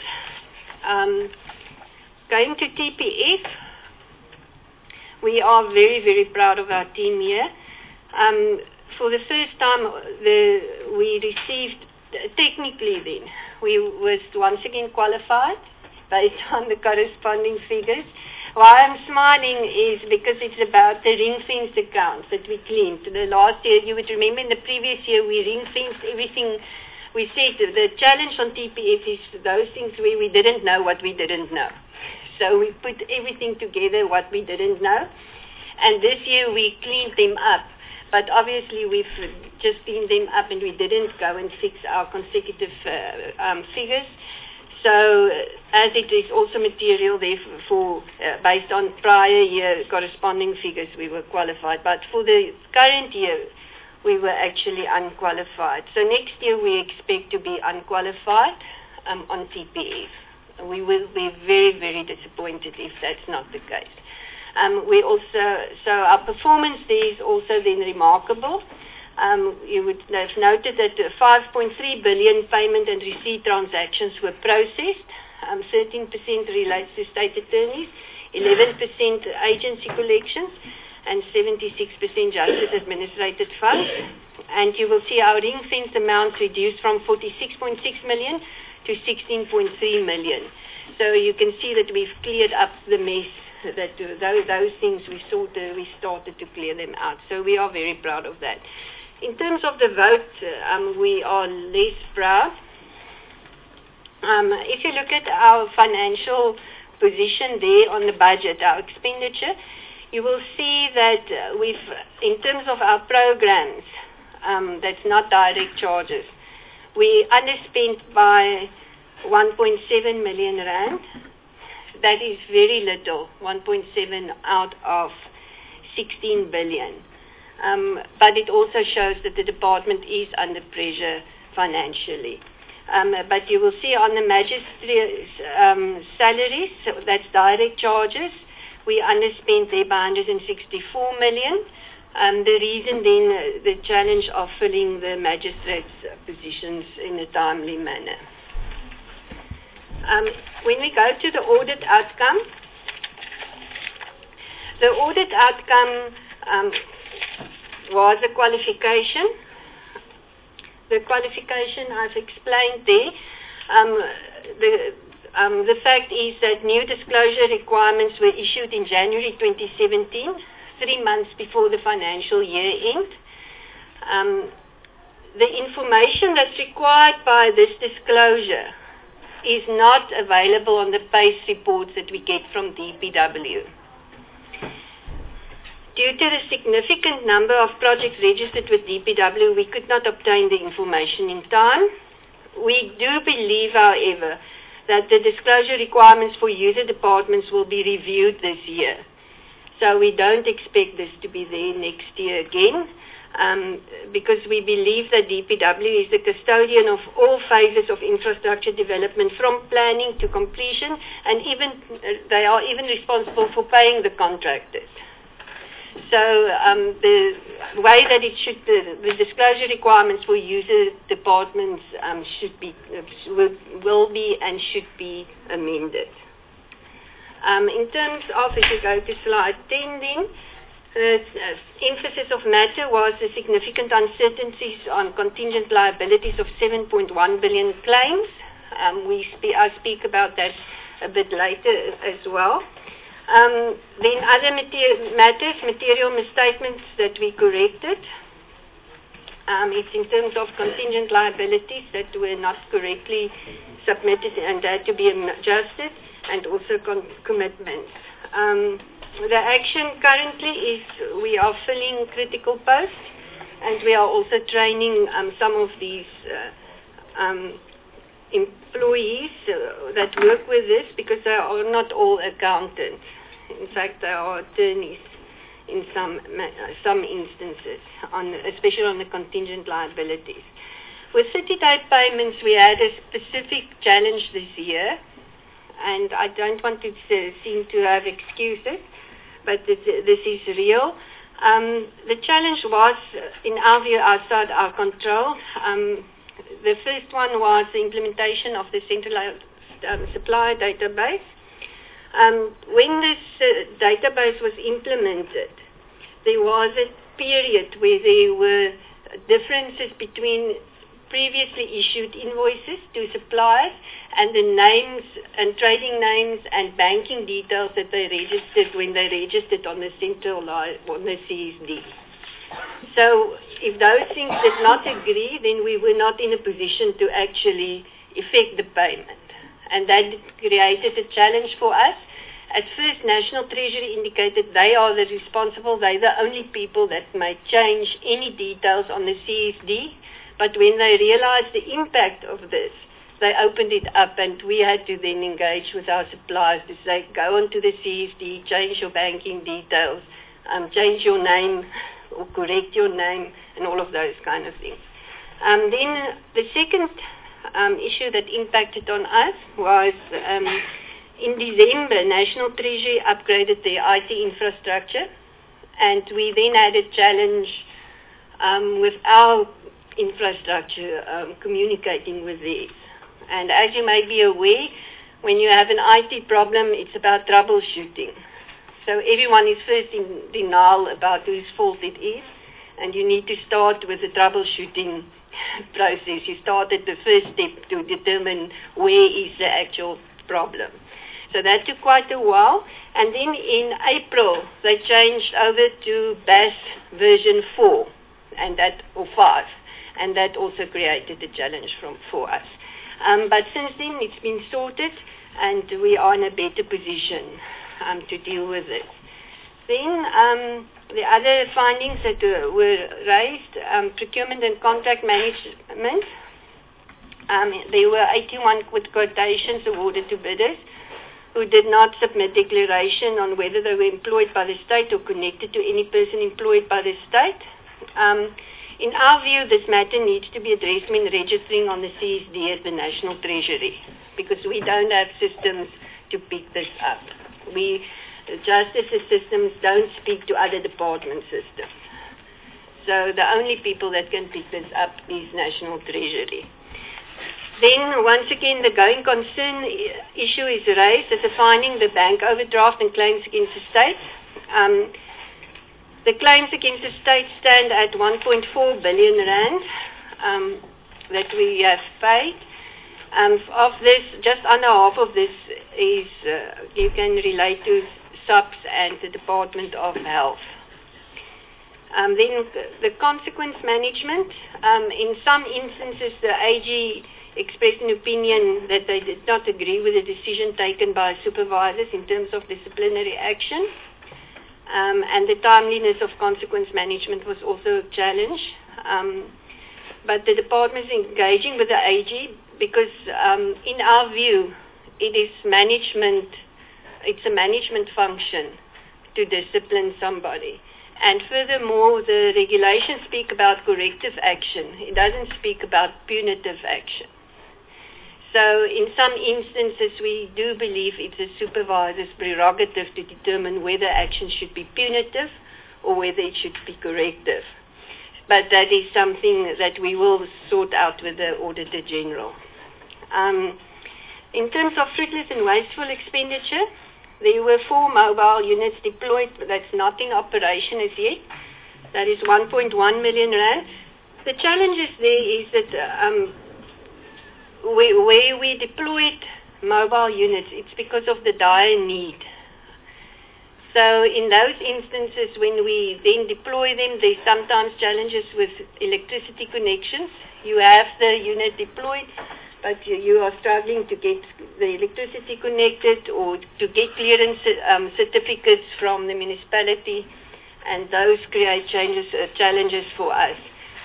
Going to TPF, we are very, very proud of our team here. For the first time, we received, technically then, we was once again qualified based on the corresponding figures. Why I'm smiling is because it's about the ring-fenced accounts that we cleaned. The last year, you would remember in the previous year, we ring-fenced everything. We said the challenge on TPF is those things where we didn't know what we didn't know. So we put everything together what we didn't know. And this year we cleaned them up. But obviously we've just cleaned them up and we didn't go and fix our consecutive figures. So as it is also material therefore based on prior year corresponding figures, we were qualified. But for the current year, we were actually unqualified. So next year we expect to be unqualified on TPF. We will be very, very disappointed if that's not the case. So our performance there is also then remarkable. You would have noted that 5.3 billion payment and receipt transactions were processed. 13% relates to state attorneys, 11% agency collections, and 76% justice administrated funds. And you will see our ring-fence amounts reduced from 46.6 million to 16.3 million. So you can see that we've cleared up the mess. That those things we started to clear them out. So we are very proud of that. In terms of the vote, we are less proud. If you look at our financial position there on the budget, our expenditure, you will see that in terms of our programs, that's not direct charges, we underspent by 1.7 million rand. That is very little, 1.7 out of 16 billion. But it also shows that the department is under pressure financially. But you will see on the magistrate's salaries, so that's direct charges, we underspent there by 164 million. The reason then, the challenge of filling the magistrates' positions in a timely manner. When we go to the audit outcome, the audit outcome was a qualification. The qualification I've explained there. The fact is that new disclosure requirements were issued in January 2017, 3 months before the financial year end. The information that's required by this disclosure is not available on the PACE reports that we get from DPW. Due to the significant number of projects registered with DPW, we could not obtain the information in time. We do believe, however, that the disclosure requirements for user departments will be reviewed this year. So we don't expect this to be there next year again. Because we believe that DPW is the custodian of all phases of infrastructure development from planning to completion, and they are even responsible for paying the contractors. So the way that it should, the disclosure requirements for user departments should be, will be and should be amended. In terms of, if you go to slide 10 then, the emphasis of matter was the significant uncertainties on contingent liabilities of 7.1 billion claims. I speak about that a bit later as well. Then other material misstatements that we corrected. It's in terms of contingent liabilities that were not correctly submitted and had to be adjusted, and also commitments. The action currently is we are filling critical posts, and we are also training some of these employees that work with this, because they are not all accountants. In fact, they are attorneys in some instances, especially on the contingent liabilities. With 30-day payments, we had a specific challenge this year, and I don't want to seem to have excuses, but this is real. The challenge was, in our view, outside our control. The first one was the implementation of the centralized supplier database. When this database was implemented, there was a period where there were differences between previously issued invoices to suppliers and the names and trading names and banking details that they registered when they registered on the on the CSD. So if those things did not agree, then we were not in a position to actually effect the payment. And that created a challenge for us. At first, National Treasury indicated they are the responsible, they're the only people that may change any details on the CSD. But when they realized the impact of this, they opened it up, and we had to then engage with our suppliers to say, go onto the CSD, change your banking details, change your name or correct your name, and all of those kind of things. Then the second issue that impacted on us was in December, National Treasury upgraded their IT infrastructure, and we then had a challenge with our infrastructure communicating with theirs. And as you may be aware, when you have an IT problem, it's about troubleshooting. So everyone is first in denial about whose fault it is, and you need to start with the troubleshooting process. You start at the first step to determine where is the actual problem. So that took quite a while, and then in April they changed over to BAS version 4 or 5, and that also created a challenge for us. But since then it's been sorted, and we are in a better position to deal with it. Then the other findings that were raised, procurement and contract management. There were 81 quotations awarded to bidders who did not submit declaration on whether they were employed by the state or connected to any person employed by the state. In our view, this matter needs to be addressed when registering on the CSD at the National Treasury, because we don't have systems to pick this up. Justice systems don't speak to other department systems. So the only people that can pick this up is National Treasury. Then, once again, the going concern issue is raised as a finding the bank overdraft and claims against the state. The claims against the state stand at 1.4 billion rand that we have paid. Of this, just under half of this is you can relate to SAPS and the Department of Health. Then the consequence management. In some instances, the AG expressed an opinion that they did not agree with the decision taken by supervisors in terms of disciplinary action. And the timeliness of consequence management was also a challenge. But the department is engaging with the AG because in our view, it's a management function to discipline somebody. And furthermore, the regulations speak about corrective action. It doesn't speak about punitive action. So in some instances, we do believe it's a supervisor's prerogative to determine whether action should be punitive or whether it should be corrective. But that is something that we will sort out with the Auditor General. In terms of fruitless and wasteful expenditure, there were 4 mobile units deployed that's not in operation as yet. That is 1.1 million rand. The challenges there is that where we deployed mobile units, it's because of the dire need. So in those instances, when we then deploy them, there's sometimes challenges with electricity connections. You have the unit deployed, but you are struggling to get the electricity connected or to get clearance certificates from the municipality, and those create challenges for us.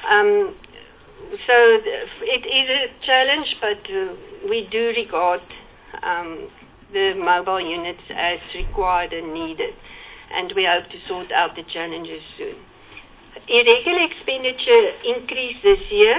So it is a challenge, but we do regard the mobile units as required and needed, and we hope to sort out the challenges soon. Irregular expenditure increased this year,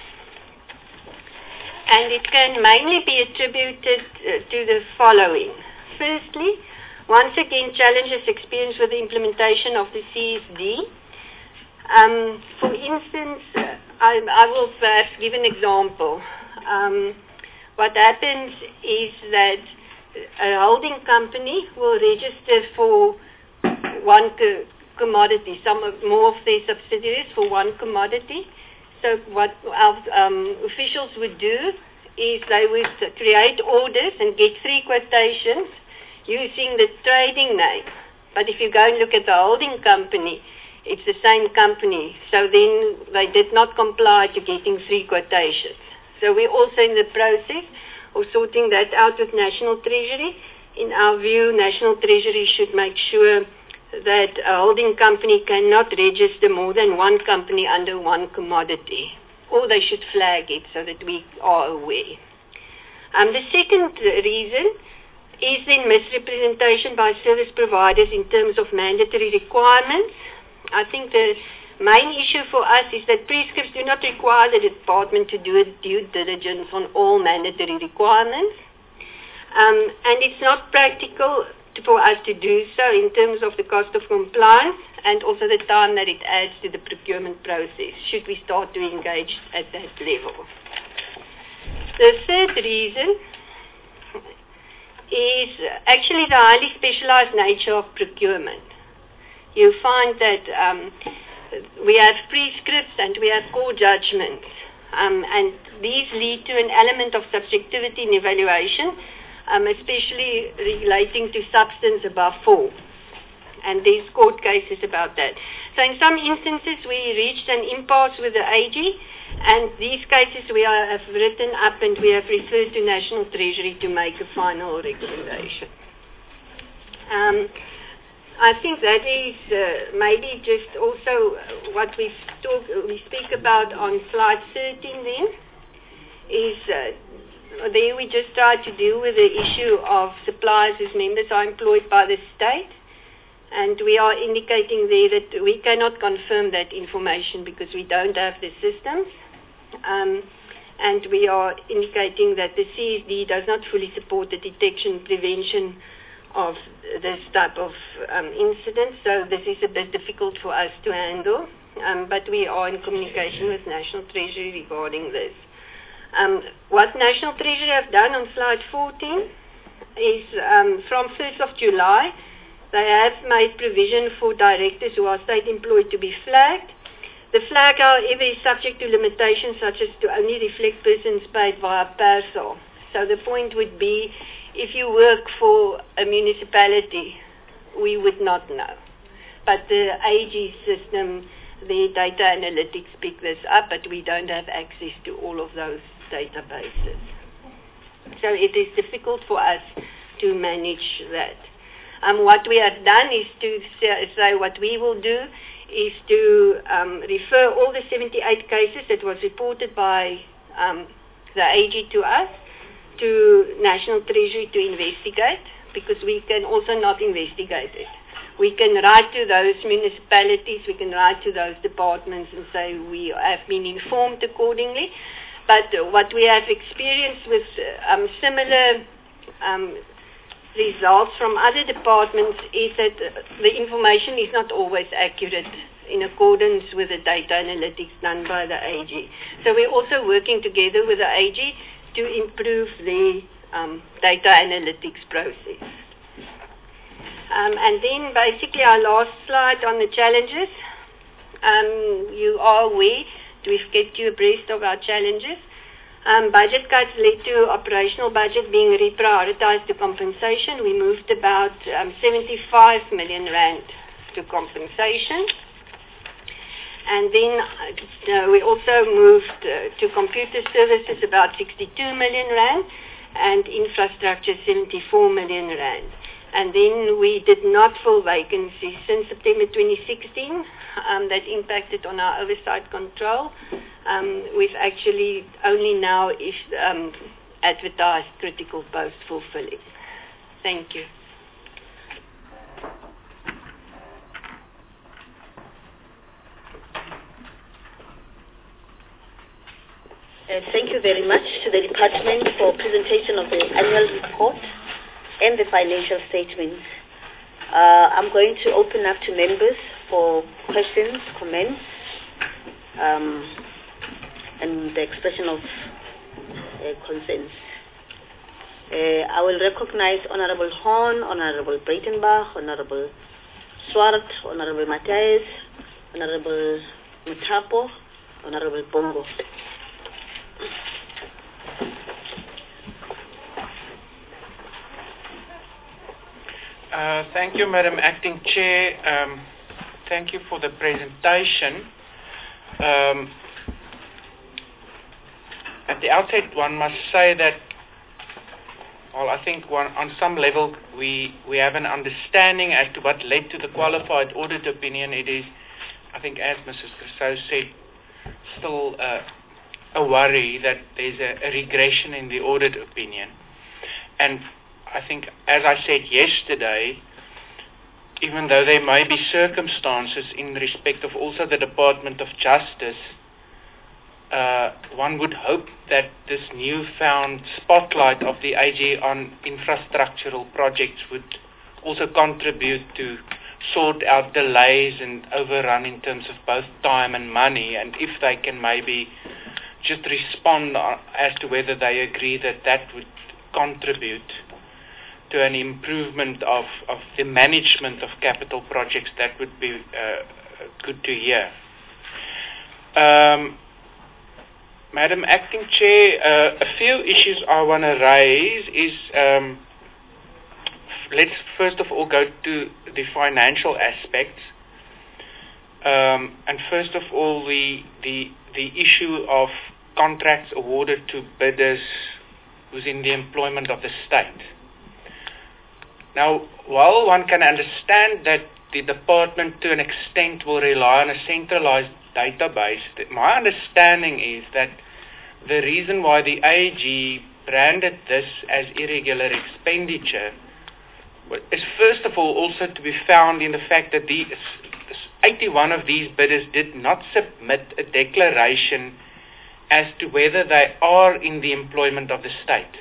and it can mainly be attributed to the following. Firstly, once again, challenges experienced with the implementation of the CSD. For instance, I will perhaps give an example. What happens is that a holding company will register for one commodity, more of their subsidiaries for one commodity. So what our officials would do is they would create orders and get 3 quotations using the trading name. But if you go and look at the holding company, it's the same company. So then they did not comply to getting 3 quotations. So we're also in the process of sorting that out with National Treasury. In our view, National Treasury should make sure that a holding company cannot register more than one company under one commodity, or they should flag it so that we are aware. The second reason is in misrepresentation by service providers in terms of mandatory requirements. I think the main issue for us is that prescripts do not require the department to do a due diligence on all mandatory requirements. And it's not practical for us to do so in terms of the cost of compliance and also the time that it adds to the procurement process, should we start to engage at that level. The third reason is actually the highly specialized nature of procurement. You find that we have prescripts and we have core judgments, and these lead to an element of subjectivity in evaluation, especially relating to substance above 4. And there's court cases about that. So in some instances, we reached an impasse with the AG, and these cases we have written up and we have referred to National Treasury to make a final recommendation. I think that is maybe just also what we speak about on slide 13 then, is there we just try to deal with the issue of suppliers whose members are employed by the state, and we are indicating there that we cannot confirm that information because we don't have the systems, and we are indicating that the CSD does not fully support the detection and prevention of this type of incidents, so this is a bit difficult for us to handle, but we are in communication with National Treasury regarding this. What National Treasury have done on slide 14 is from 1st of July, they have made provision for directors who are state employed to be flagged. The flag, however, is subject to limitations such as to only reflect persons paid via parcel. So the point would be, if you work for a municipality, we would not know. But the AG system, the data analytics pick this up, but we don't have access to all of those databases. So it is difficult for us to manage that. What we have done is to say what we will do is to refer all the 78 cases that was reported by the AG to us, to National Treasury to investigate, because we can also not investigate it. We can write to those municipalities, we can write to those departments and say we have been informed accordingly. But what we have experienced with similar results from other departments is that the information is not always accurate in accordance with the data analytics done by the AG. So we're also working together with the AG to improve the data analytics process. And then basically our last slide on the challenges. You are aware, we've kept you abreast of our challenges. Budget cuts led to operational budget being reprioritized to compensation. We moved about 75 million rand to compensation. And then we also moved to computer services about 62 million rand and infrastructure 74 million rand. And then we did not fill vacancies since September 2016. That impacted on our oversight control. We've actually only now advertised critical post fulfilling. Thank you. Thank you very much to the department for presentation of the annual report and the financial statements. I'm going to open up to members for questions, comments, and the expression of concerns. I will recognize Honorable Horn, Honorable Breitenbach, Honorable Swart, Honorable Matthias, Honorable Mutapo, Honorable Bongo. Thank you, Madam Acting Chair. Thank you for the presentation. At the outset, one must say that, well, I think on some level we have an understanding as to what led to the qualified audit opinion. It is, I think, as Mrs. Crusoe said, still a worry that there's a regression in the audit opinion. And I think, as I said yesterday, even though there may be circumstances in respect of also the Department of Justice, one would hope that this newfound spotlight of the AG on infrastructural projects would also contribute to sort out delays and overrun in terms of both time and money, and if they can maybe just respond as to whether they agree that that would contribute to an improvement of the management of capital projects, that would be good to hear. Madam Acting Chair, a few issues I want to raise is, let's first of all go to the financial aspects. And first of all, the issue of contracts awarded to bidders who's in the employment of the state. Now, while one can understand that the department to an extent will rely on a centralized database, my understanding is that the reason why the AG branded this as irregular expenditure is first of all also to be found in the fact that 81 of these bidders did not submit a declaration as to whether they are in the employment of the state.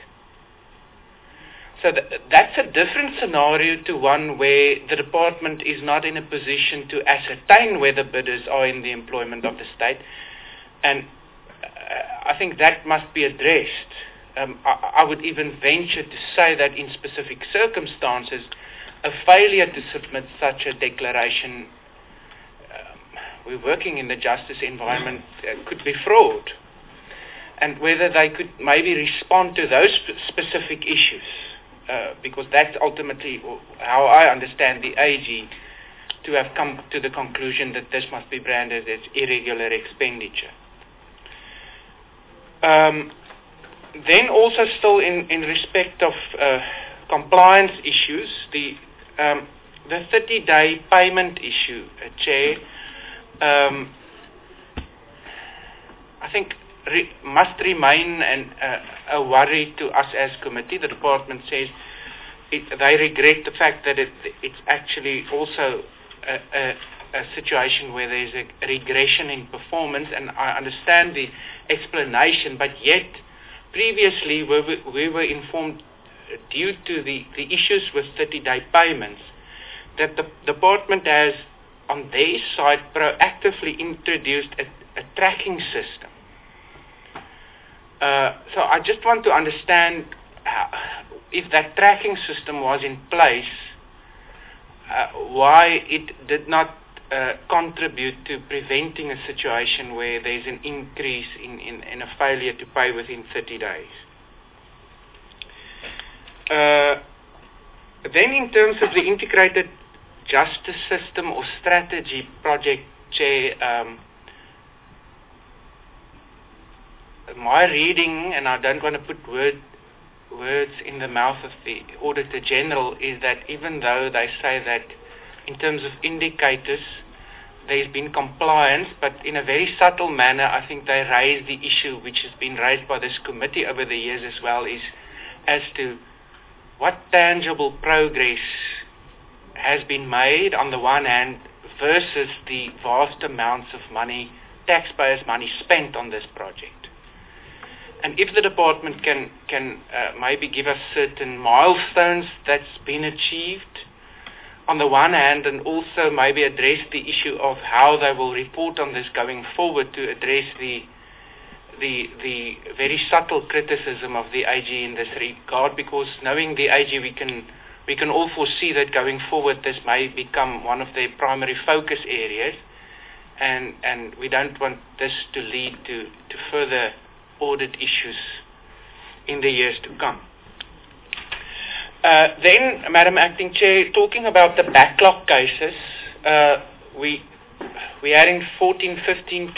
So that's a different scenario to one where the department is not in a position to ascertain whether bidders are in the employment of the state. And I think that must be addressed. I would even venture to say that in specific circumstances, a failure to submit such a declaration, we're working in the justice environment, could be fraud. And whether they could maybe respond to those specific issues. Because that's ultimately how I understand the AG to have come to the conclusion that this must be branded as irregular expenditure. Then also still in respect of compliance issues, the 30-day payment issue, Chair, I think must remain a worry to us as committee. The department says they regret the fact that it's actually also a situation where there's a regression in performance, and I understand the explanation, but yet previously we were informed due to the issues with 30-day payments, that the department has, on their side, proactively introduced a tracking system. So I just want to understand if that tracking system was in place, why it did not contribute to preventing a situation where there's an increase in a failure to pay within 30 days. Then in terms of the integrated justice system or strategy project, Chair, my reading, and I don't want to put words in the mouth of the Auditor General, is that even though they say that in terms of indicators there's been compliance, but in a very subtle manner, I think they raise the issue which has been raised by this committee over the years as well, is as to what tangible progress has been made on the one hand versus the vast amounts of money, taxpayers' money spent on this project. And if the department can maybe give us certain milestones that's been achieved on the one hand, and also maybe address the issue of how they will report on this going forward to address the very subtle criticism of the AG in this regard, because knowing the AG, we can all foresee that going forward this may become one of their primary focus areas, and we don't want this to lead to further audit issues in the years to come. Then, Madam Acting Chair, talking about the backlog cases, we had in 14, 15,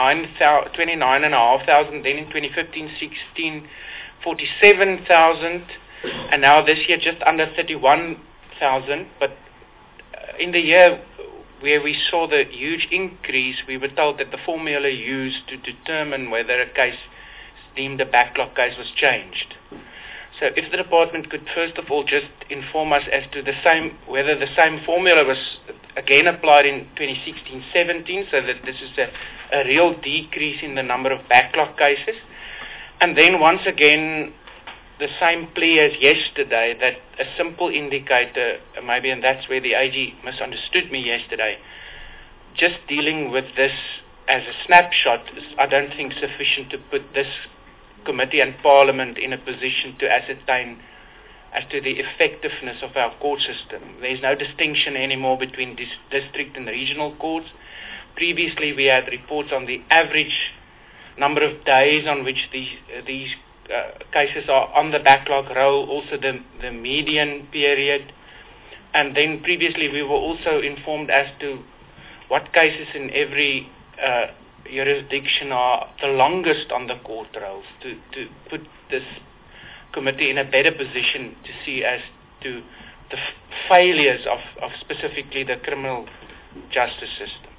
29,500, then in 2015, 16, 47,000, and now this year just under 31,000. But in the year where we saw the huge increase, we were told that the formula used to determine whether a case deemed a backlog case was changed. So if the department could first of all just inform us as to whether the same formula was again applied in 2016-17, so that this is a real decrease in the number of backlog cases. And then once again, the same plea as yesterday, that a simple indicator, maybe, and that's where the AG misunderstood me yesterday, just dealing with this as a snapshot is, I don't think, sufficient to put this committee and Parliament in a position to ascertain as to the effectiveness of our court system. There's no distinction anymore between district and regional courts. Previously, we had reports on the average number of days on which these cases are on the backlog roll, also the median period. And then previously, we were also informed as to what cases in every jurisdiction are the longest on the court rolls, to put this committee in a better position to see as to the failures of specifically the criminal justice system.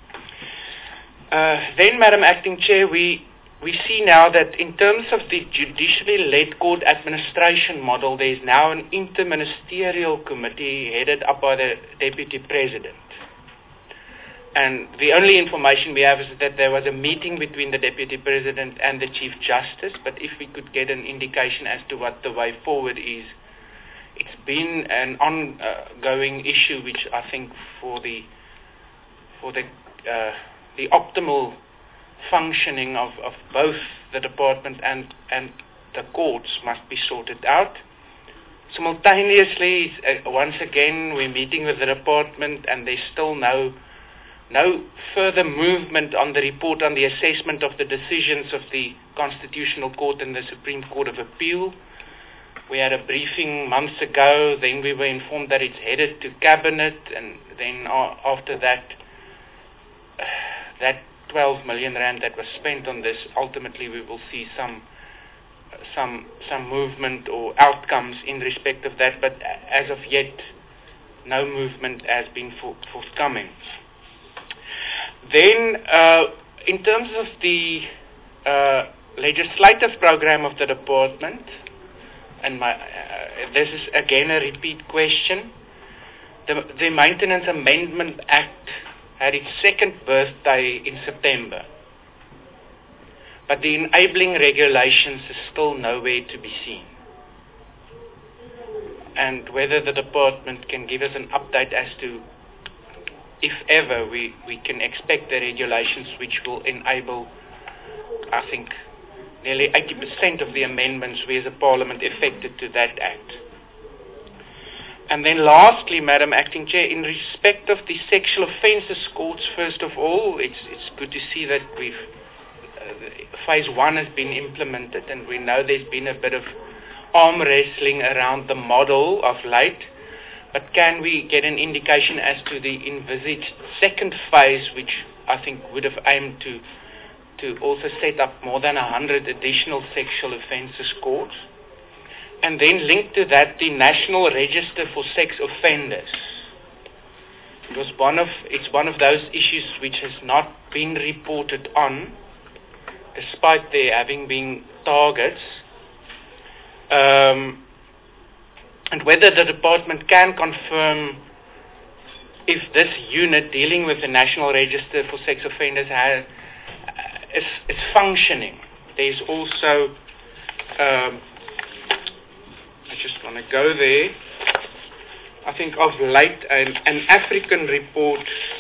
Then, Madam Acting Chair, we see now that in terms of the judicially led court administration model, there is now an interministerial committee headed up by the Deputy President. And the only information we have is that there was a meeting between the Deputy President and the Chief Justice, but if we could get an indication as to what the way forward is. It's been an ongoing issue which I think for the optimal functioning of both the department and the courts must be sorted out. Simultaneously, once again, we're meeting with the department and there's still no further movement on the report on the assessment of the decisions of the Constitutional Court and the Supreme Court of Appeal. We had a briefing months ago, then we were informed that it's headed to Cabinet, and then after that, that 12 million rand that was spent on this, ultimately we will see some movement or outcomes in respect of that, but as of yet, no movement has been forthcoming. Then, in terms of the legislative program of the department, and this is again a repeat question, the Maintenance Amendment Act had its second birthday in September, but the enabling regulations is still nowhere to be seen. and whether the department can give us an update as to if ever we can expect the regulations which will enable, I think, nearly 80% of the amendments we as a parliament effected to that act. And then lastly, Madam Acting Chair, in respect of the sexual offences courts, first of all, it's good to see that phase 1 has been implemented, and we know there's been a bit of arm wrestling around the model of late. But can we get an indication as to the envisaged second phase, which I think would have aimed to also set up more than 100 additional sexual offences courts? And then linked to that, the National Register for Sex Offenders. It's one of those issues which has not been reported on, despite there having been targets. And whether the department can confirm if this unit dealing with the National Register for Sex Offenders is functioning. There's also, I just want to go there, I think of late an African report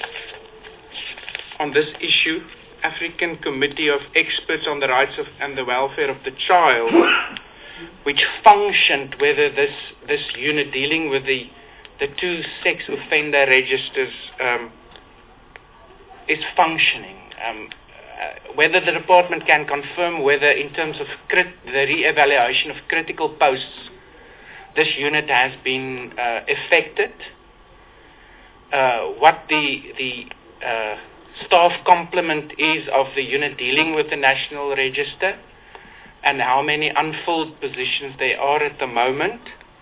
on this issue, African Committee of Experts on the Rights and the Welfare of the Child, which functioned, whether this unit dealing with the two sex offender registers is functioning. Whether the department can confirm whether in terms of the re-evaluation of critical posts this unit has been affected, what the staff complement is of the unit dealing with the National Register, and how many unfilled positions there are at the moment.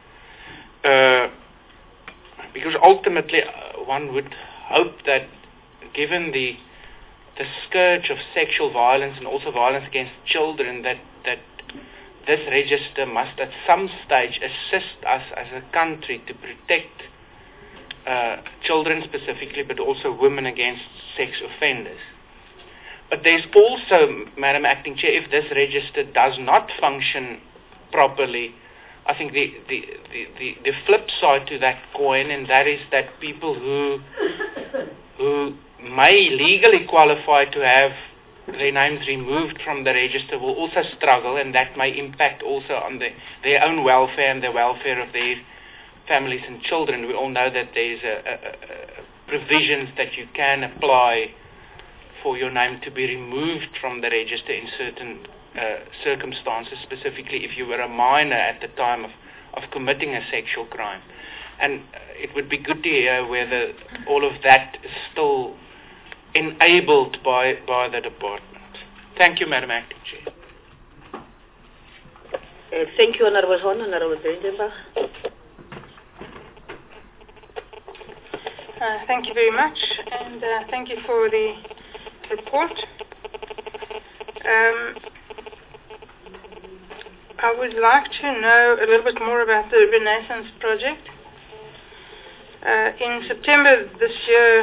Because ultimately one would hope that, given the scourge of sexual violence and also violence against children, that this register must at some stage assist us as a country to protect children specifically, but also women against sex offenders. But there's also, Madam Acting Chair, if this register does not function properly, I think the flip side to that coin, and that is that people who may legally qualify to have their names removed from the register will also struggle, and that may impact also on their own welfare and the welfare of their families and children. We all know that there's provisions that you can apply for your name to be removed from the register in certain circumstances, specifically if you were a minor at the time of committing a sexual crime. And it would be good to hear whether all of that is still enabled by the department. Thank you, Madam Acting Chair. Thank you, Honourable Hon, Honourable Brendenbach. Thank you very much, and thank you for the report. I would like to know a little bit more about the Renaissance project. In September this year,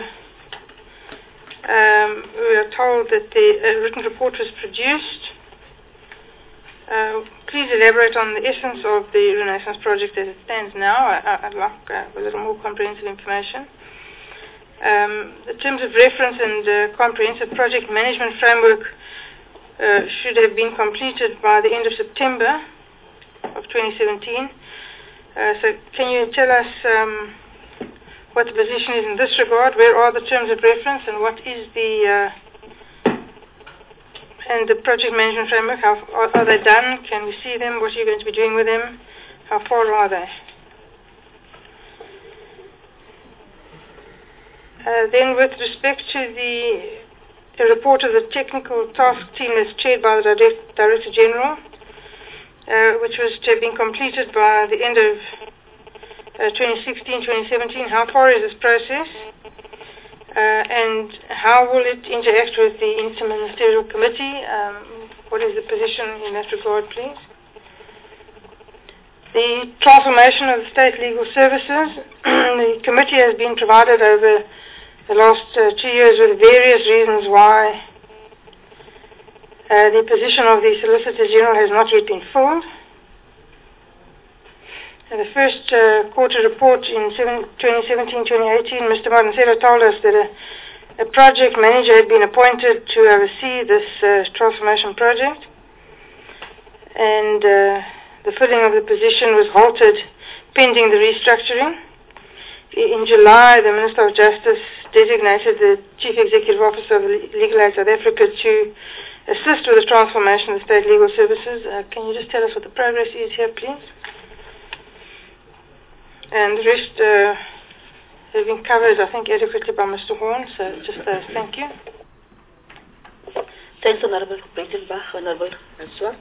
we are told that the written report was produced. Please elaborate on the essence of the Renaissance project as it stands now. I'd like a little more comprehensive information. The terms of reference and comprehensive project management framework should have been completed by the end of September of 2017. So can you tell us what the position is in this regard? Where are the terms of reference, and what is and the project management framework? How are they done? Can we see them? What are you going to be doing with them? How far are they? Then with respect to the report of the technical task team as chaired by the Director General, which was to have been completed by the end of 2016-2017, how far is this process? And how will it interact with the Interministerial Committee? What is the position in that regard, please? The transformation of the state legal services. The committee has been provided over the last 2 years with various reasons why the position of the Solicitor General has not yet been filled. In the first quarter report in 2017-2018, Mr. Martincelo told us that a project manager had been appointed to oversee this transformation project, and the filling of the position was halted pending the restructuring. In July, the Minister of Justice designated the Chief Executive Officer of Legal Aid South Africa to assist with the transformation of the state legal services. Can you just tell us what the progress is here, please? And the rest have been covered, I think, adequately by Mr. Horn, so just thank you. Thanks, Honorable Breitenbach. Honorable Swart.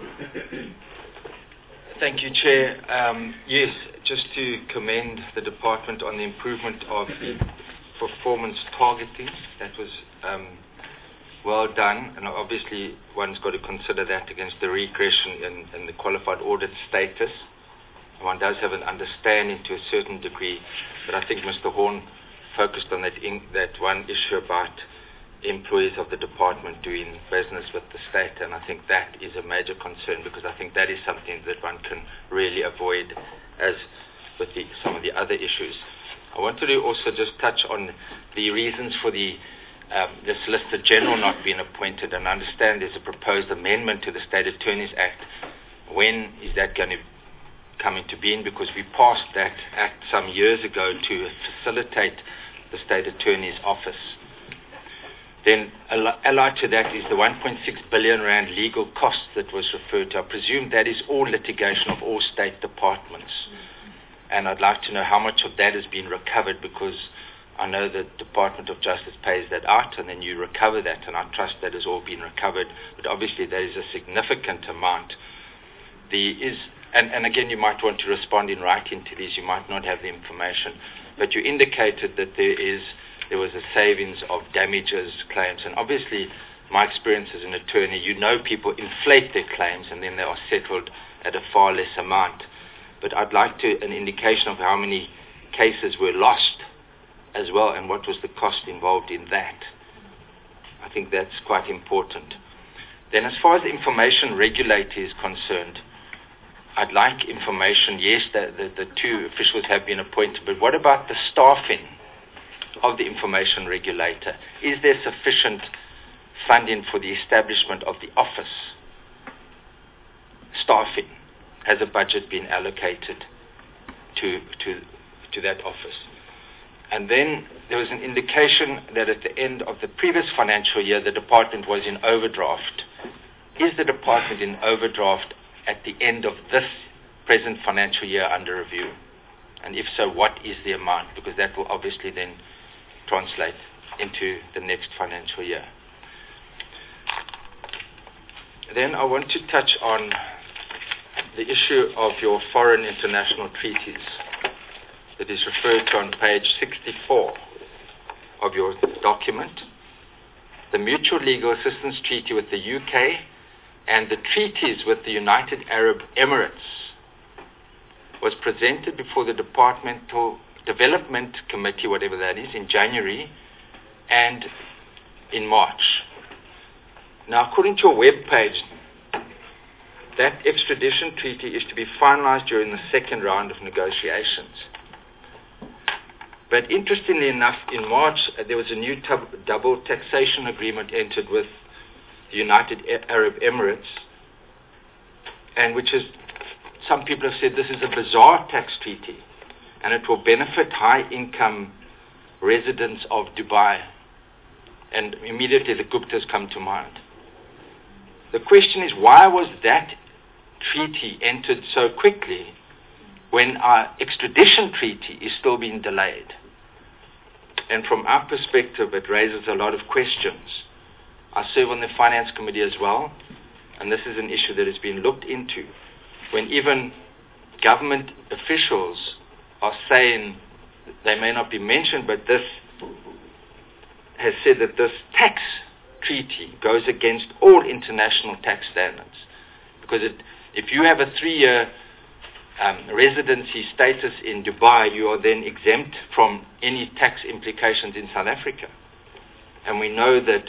Thank you, Chair. Yes, just to commend the Department on the improvement of the performance targeting. That was well done, and obviously one's got to consider that against the regression and the qualified audit status. One does have an understanding to a certain degree, but I think Mr. Horn focused on that one issue about employees of the department doing business with the state, and I think that is a major concern, because I think that is something that one can really avoid, as with some of the other issues. I wanted to also just touch on the reasons for the Solicitor General not being appointed, and I understand there's a proposed amendment to the State Attorneys Act. When is that going to come into being? Because we passed that act some years ago to facilitate the State Attorney's Office. Then allied to that is the 1.6 billion rand legal cost that was referred to. I presume that is all litigation of all state departments. And I'd like to know how much of that has been recovered, because I know the Department of Justice pays that out and then you recover that, and I trust that has all been recovered. But obviously there is a significant amount. And again, you might want to respond in writing to these. You might not have the information. But you indicated that there was a savings of damages claims. And obviously, my experience as an attorney, you know people inflate their claims and then they are settled at a far less amount. But I'd like an indication of how many cases were lost as well, and what was the cost involved in that. I think that's quite important. Then as far as the information regulator is concerned, I'd like information. Yes, the two officials have been appointed, but what about the staffing of the information regulator? Is there sufficient funding for the establishment of the office? Staffing. Has a budget been allocated to that office? And then there was an indication that at the end of the previous financial year, the department was in overdraft. Is the department in overdraft at the end of this present financial year under review? And if so, what is the amount? Because that will obviously then translate into the next financial year. Then I want to touch on the issue of your foreign international treaties that is referred to on page 64 of your document. The Mutual Legal Assistance Treaty with the UK and the treaties with the United Arab Emirates was presented before the Departmental Development Committee, whatever that is, in January and in March. Now, according to your web page, that extradition treaty is to be finalized during the second round of negotiations. But interestingly enough, in March, there was a new double taxation agreement entered with the United Arab Emirates, and which is, some people have said this is a bizarre tax treaty, and it will benefit high-income residents of Dubai. And immediately the Guptas come to mind. The question is, why was that treaty entered so quickly when our extradition treaty is still being delayed? And from our perspective, it raises a lot of questions. I serve on the Finance Committee as well, and this is an issue that has been looked into. When even government officials are saying, they may not be mentioned, but this has said that this tax treaty goes against all international tax standards. Because if you have a 3-year residency status in Dubai, you are then exempt from any tax implications in South Africa. And we know that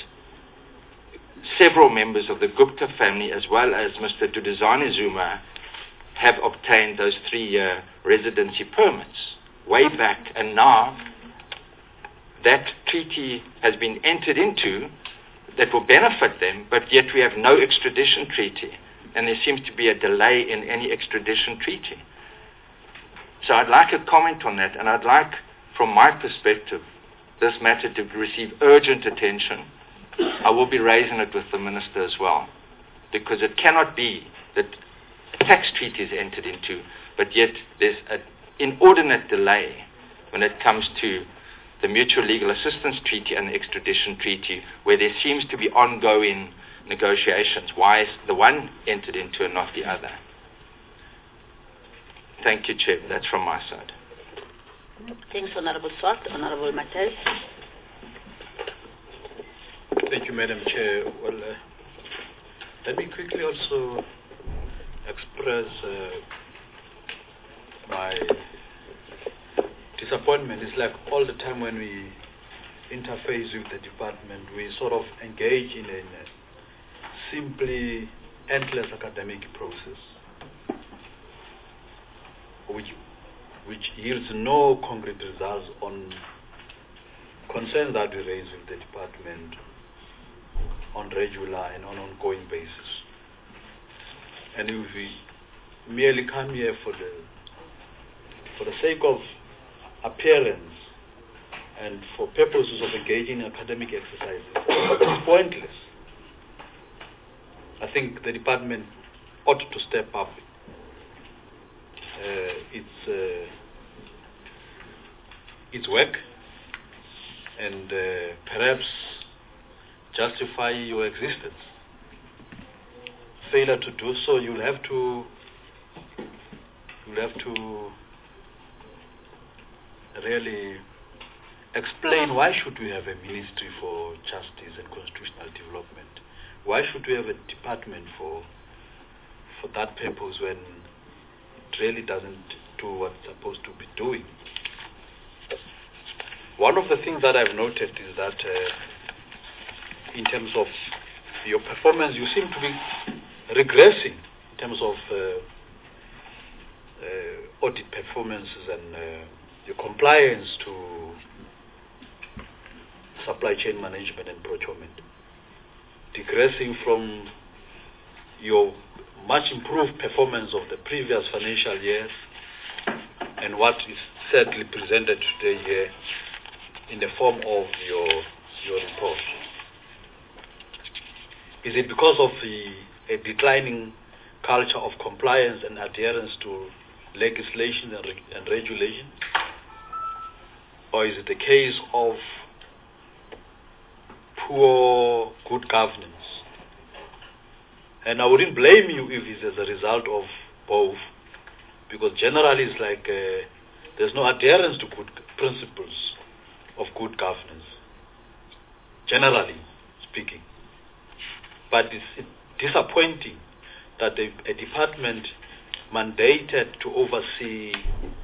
several members of the Gupta family, as well as Mr. Duduzane Zuma, have obtained those 3-year residency permits way back, and now that treaty has been entered into that will benefit them, but yet we have no extradition treaty, and there seems to be a delay in any extradition treaty. So I'd like a comment on that, and I'd like, from my perspective, this matter to receive urgent attention. I will be raising it with the Minister as well, because it cannot be that tax treaty is entered into, but yet there's an inordinate delay when it comes to the Mutual Legal Assistance Treaty and the Extradition Treaty, where there seems to be ongoing negotiations. Why is the one entered into and not the other? Thank you, Chair. That's from my side. Thanks, Honorable Swart. Honorable Matthias. Thank you, Madam Chair. Well, let me quickly also express my disappointment. It's like all the time when we interface with the department, we sort of engage in a simply endless academic process, which yields no concrete results on concerns that we raise with the department on regular and on ongoing basis. And if we merely come here for the sake of appearance and for purposes of engaging in academic exercises, it's pointless. I think the department ought to step up its work and perhaps justify your existence. Failure to do so, you'll have to really explain why should we have a Ministry for Justice and Constitutional Development? Why should we have a department for that purpose when it really doesn't do what it's supposed to be doing? One of the things that I've noted is that in terms of your performance, you seem to be regressing in terms of audit performances and your compliance to supply chain management and procurement, digressing from your much improved performance of the previous financial years and what is sadly presented today here in the form of your report. Is it because of a declining culture of compliance and adherence to legislation and regulation? Or is it the case of poor good governance? And I wouldn't blame you if it's as a result of both, because generally it's like there's no adherence to good principles of good governance, generally speaking. But it's disappointing that a department mandated to oversee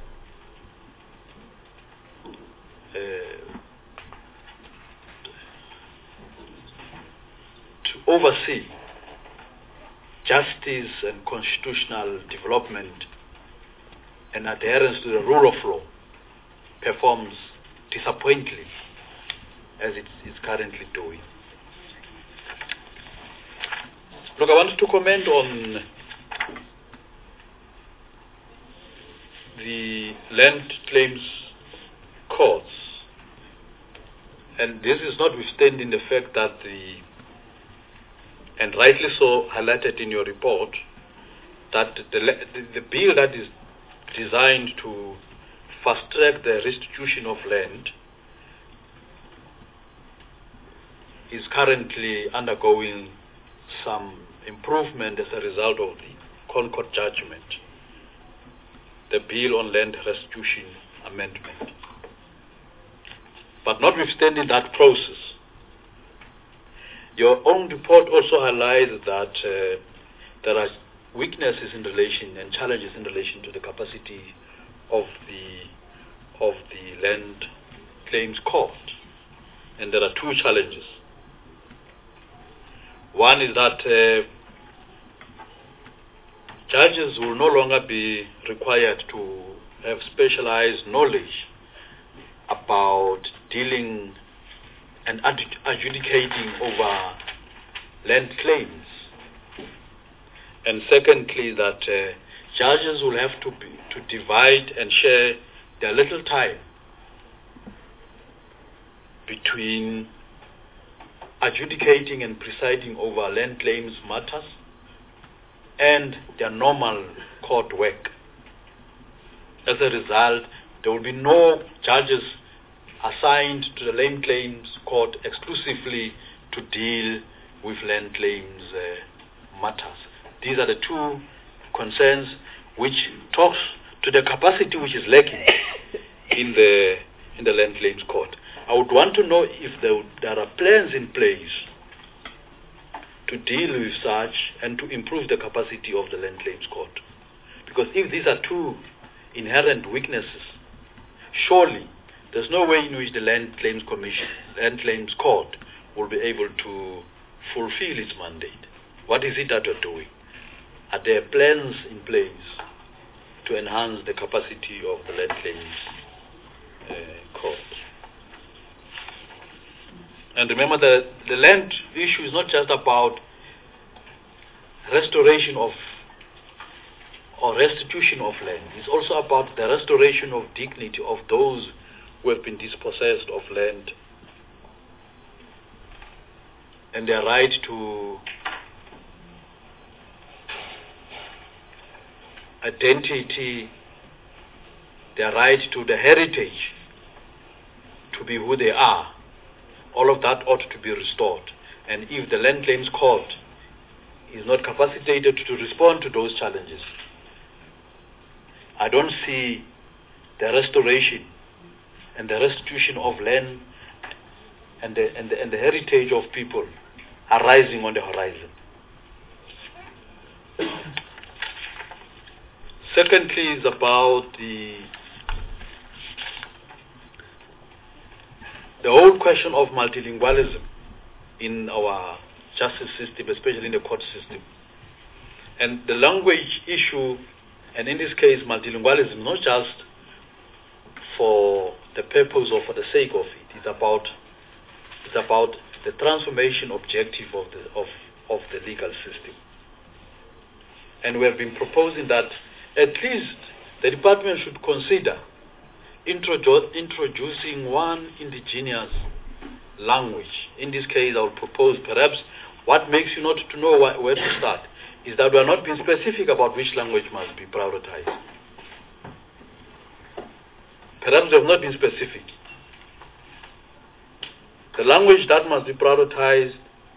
justice and constitutional development and adherence to the rule of law performs disappointingly as it's currently doing. Look, I wanted to comment on the land claims courts, and this is notwithstanding the fact that and rightly so highlighted in your report, that the bill that is designed to fast-track the restitution of land is currently undergoing some improvement as a result of the Concord judgment, the Bill on Land Restitution Amendment. But notwithstanding that process, your own report also highlights that there are weaknesses in relation and challenges in relation to the capacity of the Land Claims Court. And there are two challenges. One is that judges will no longer be required to have specialized knowledge about dealing and adjudicating over land claims. And secondly, that judges will have to divide and share their little time between adjudicating and presiding over land claims matters and their normal court work. As a result, there will be no judges assigned to the land claims court exclusively to deal with land claims matters. These are the two concerns which talks to the capacity which is lacking in the land claims court. I would want to know if there are plans in place to deal with such and to improve the capacity of the land claims court. Because if these are two inherent weaknesses, surely there's no way in which the land claims court will be able to fulfill its mandate. What is it that we're doing? Are there plans in place to enhance the capacity of the land claims court? And remember, the land issue is not just about restoration of or restitution of land. It's also about the restoration of dignity of those who have been dispossessed of land and their right to identity, their right to the heritage, to be who they are. All of that ought to be restored. And if the land claims court is not capacitated to respond to those challenges, I don't see the restoration and the restitution of land and the heritage of people arising on the horizon. Secondly, is about the whole question of multilingualism in our justice system, especially in the court system. And the language issue, and in this case multilingualism, not just for the purpose or for the sake of it, it's about the transformation objective of the legal system. And we have been proposing that at least the department should consider introducing one indigenous language. In this case, I would propose perhaps what makes you not to know where to start is that we are not being specific about which language must be prioritized. Perhaps we have not been specific. The language that must be prioritized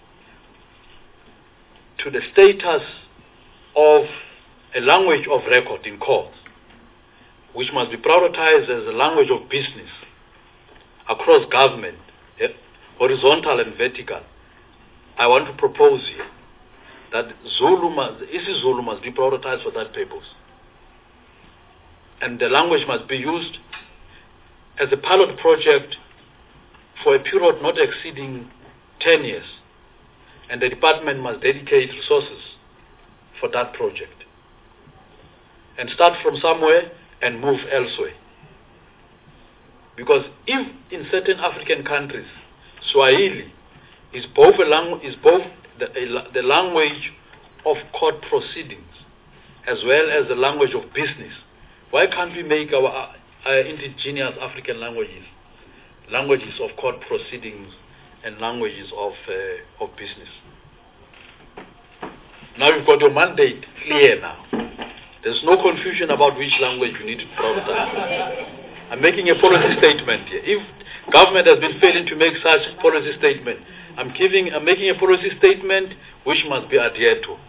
to the status of a language of record in court, which must be prioritized as a language of business across government, horizontal and vertical. I want to propose here that Zulu must be prioritized for that purpose. And the language must be used as a pilot project for a period not exceeding 10 years. And the department must dedicate resources for that project. And start from somewhere and move elsewhere. Because if in certain African countries, Swahili is both the language of court proceedings as well as the language of business, why can't we make our indigenous African languages of court proceedings and languages of business? Now you've got your mandate clear now. There's no confusion about which language you need to prioritize. I'm making a policy statement here. If government has been failing to make such policy statement, I'm making a policy statement which must be adhered to.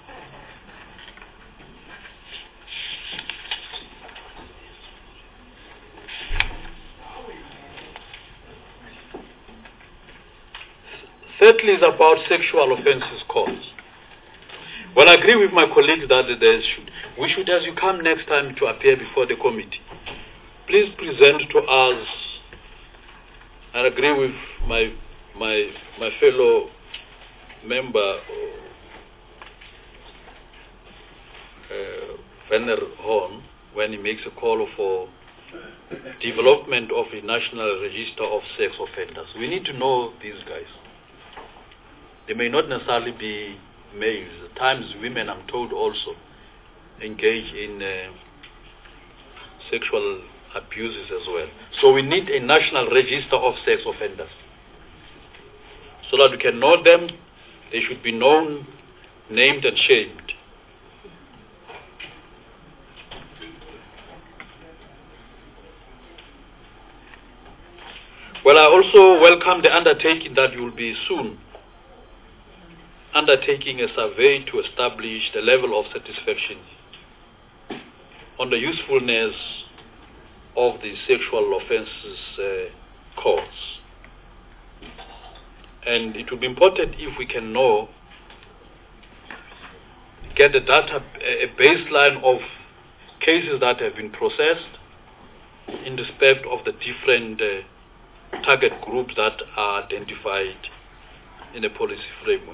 Thirdly is about sexual offences courts. Well, I agree with my colleagues that we should, as you come next time to appear before the committee, please present to us, and agree with my fellow member, Horn when he makes a call for development of a national register of sex offenders. We need to know these guys. They may not necessarily be males. At times women, I'm told, also engage in sexual abuses as well. So we need a national register of sex offenders so that we can know them. They should be known, named and shamed. Well, I also welcome the undertaking that you will be soon undertaking a survey to establish the level of satisfaction on the usefulness of the sexual offences courts. And it will be important if we can get the data, a baseline of cases that have been processed in respect of the different target groups that are identified in the policy framework.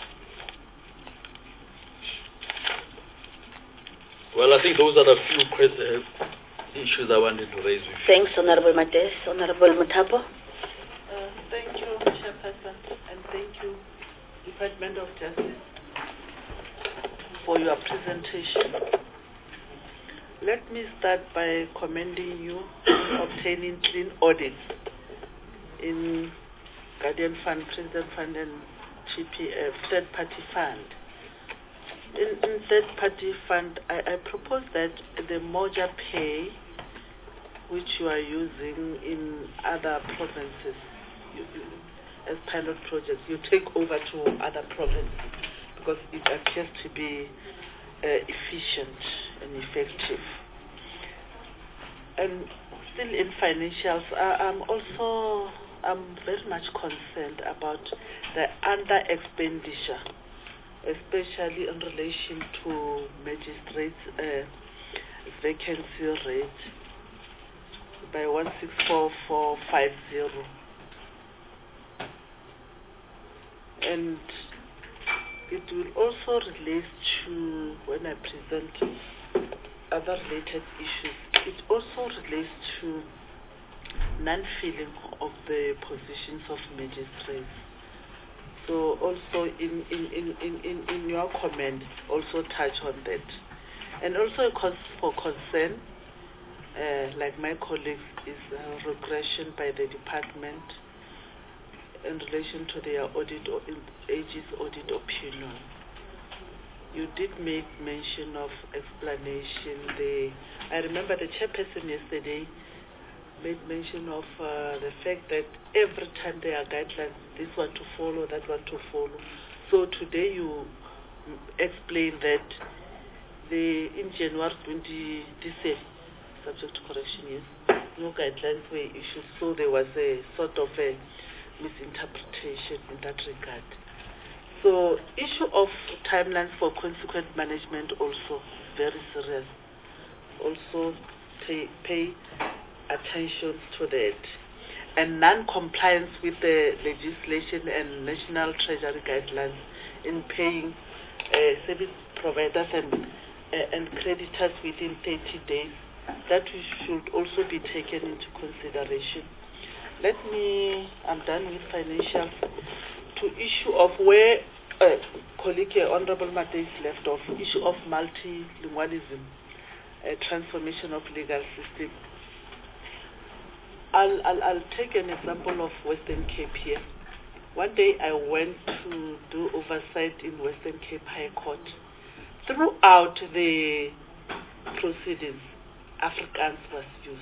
Well, I think those are the few issues I wanted to raise with you. Thanks, Honorable Mates. Honorable Muthapo. Thank you, Chairperson, and thank you, Department of Justice, for your presentation. Let me start by commending you on obtaining clean audits in Guardian Fund, President Fund, and GPF, third-party fund. In third-party fund, I propose that the Moja Pay, which you are using in other provinces as pilot projects, you take over to other provinces because it appears to be efficient and effective. And still in financials, I'm very much concerned about the under expenditure, especially in relation to magistrates' vacancy rate by 164450. And it will also relate to, when I present other related issues, it also relates to non-filling of the positions of magistrates. So also in your comment, also touch on that. And also a cause for concern, like my colleagues, is regression by the department in relation to their audit or Aegis audit opinion. You did make mention of explanation there. I remember the chairperson yesterday made mention of the fact that every time there are guidelines, this one to follow, that one to follow. So today you explained that in January 2020, subject to correction, yes, no guidelines were issued, so there was a sort of a misinterpretation in that regard. So issue of timelines for consequent management also very serious. Also pay attention to that. And non-compliance with the legislation and national treasury guidelines in paying service providers and creditors within 30 days, that should also be taken into consideration. I'm done with financials. To issue of where colleague Honorable Mates left off, issue of multilingualism, transformation of legal system. I'll take an example of Western Cape here. One day I went to do oversight in Western Cape High Court. Throughout the proceedings, Afrikaans was used.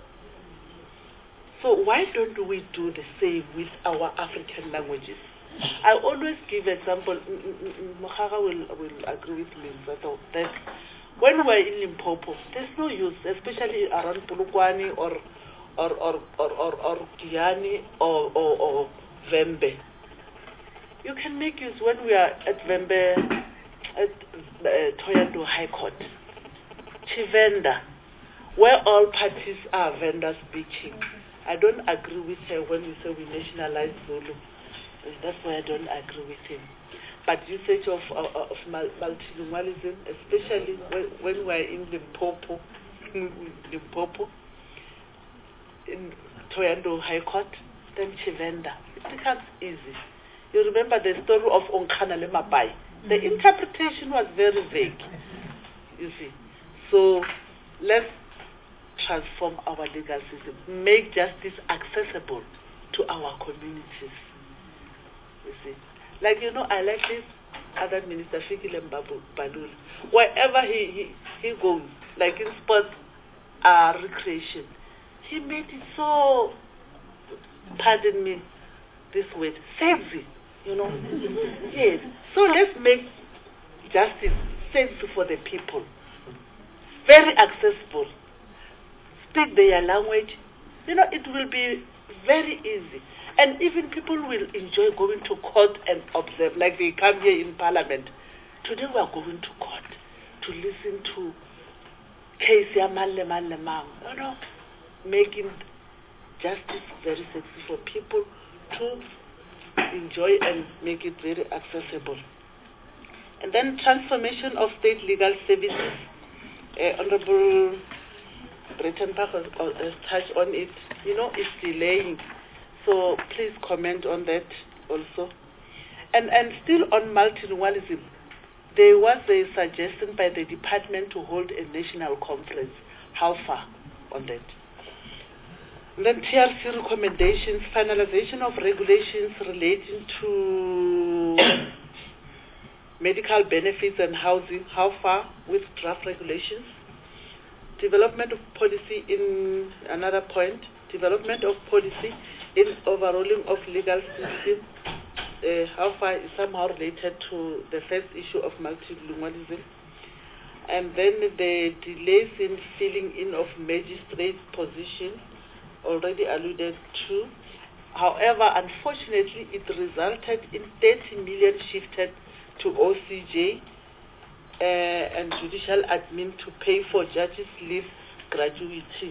So why don't we do the same with our African languages? I always give example. Mohara will agree with me that when we're in Limpopo, there's no use, especially around Polokwane or Giyani or Vembe. You can make use when we are at Vembe, at Thohoyandou High Court, Chivenda, where all parties are vendor speaking. I don't agree with her when we say we nationalize Zulu. That's why I don't agree with him. but usage of multilingualism, especially when we're in Limpopo, in Toyando High Court, then Chivenda, it becomes easy. You remember the story of Onkana Mapai. The interpretation was very vague, you see. So let's transform our legal system, make justice accessible to our communities, you see. Like, you know, I like this other minister, Fikile Mbalula. Wherever he goes, like in sports recreation, he made it so, pardon me, this word, sexy, you know. Yes. So let's make justice sexy for the people, very accessible. Speak their language. You know, it will be very easy. And even people will enjoy going to court and observe, like they come here in Parliament. Today we are going to court to listen to case Lemang, you know, making justice very sexy for people to enjoy and make it very accessible. And then transformation of state legal services. Honorable Breton Park has touched on it. You know, it's delaying. So please comment on that also. And still on multilingualism, there was a suggestion by the department to hold a national conference. How far on that? And then TRC recommendations, finalization of regulations relating to medical benefits and housing. How far with draft regulations? Development of policy in another point. Development of policy in overhauling of legal system, how far is somehow related to the first issue of multilingualism. And then the delays in filling in of magistrate positions, already alluded to. However, unfortunately, it resulted in 30 million shifted to OCJ and judicial admin to pay for judges' leave gratuity.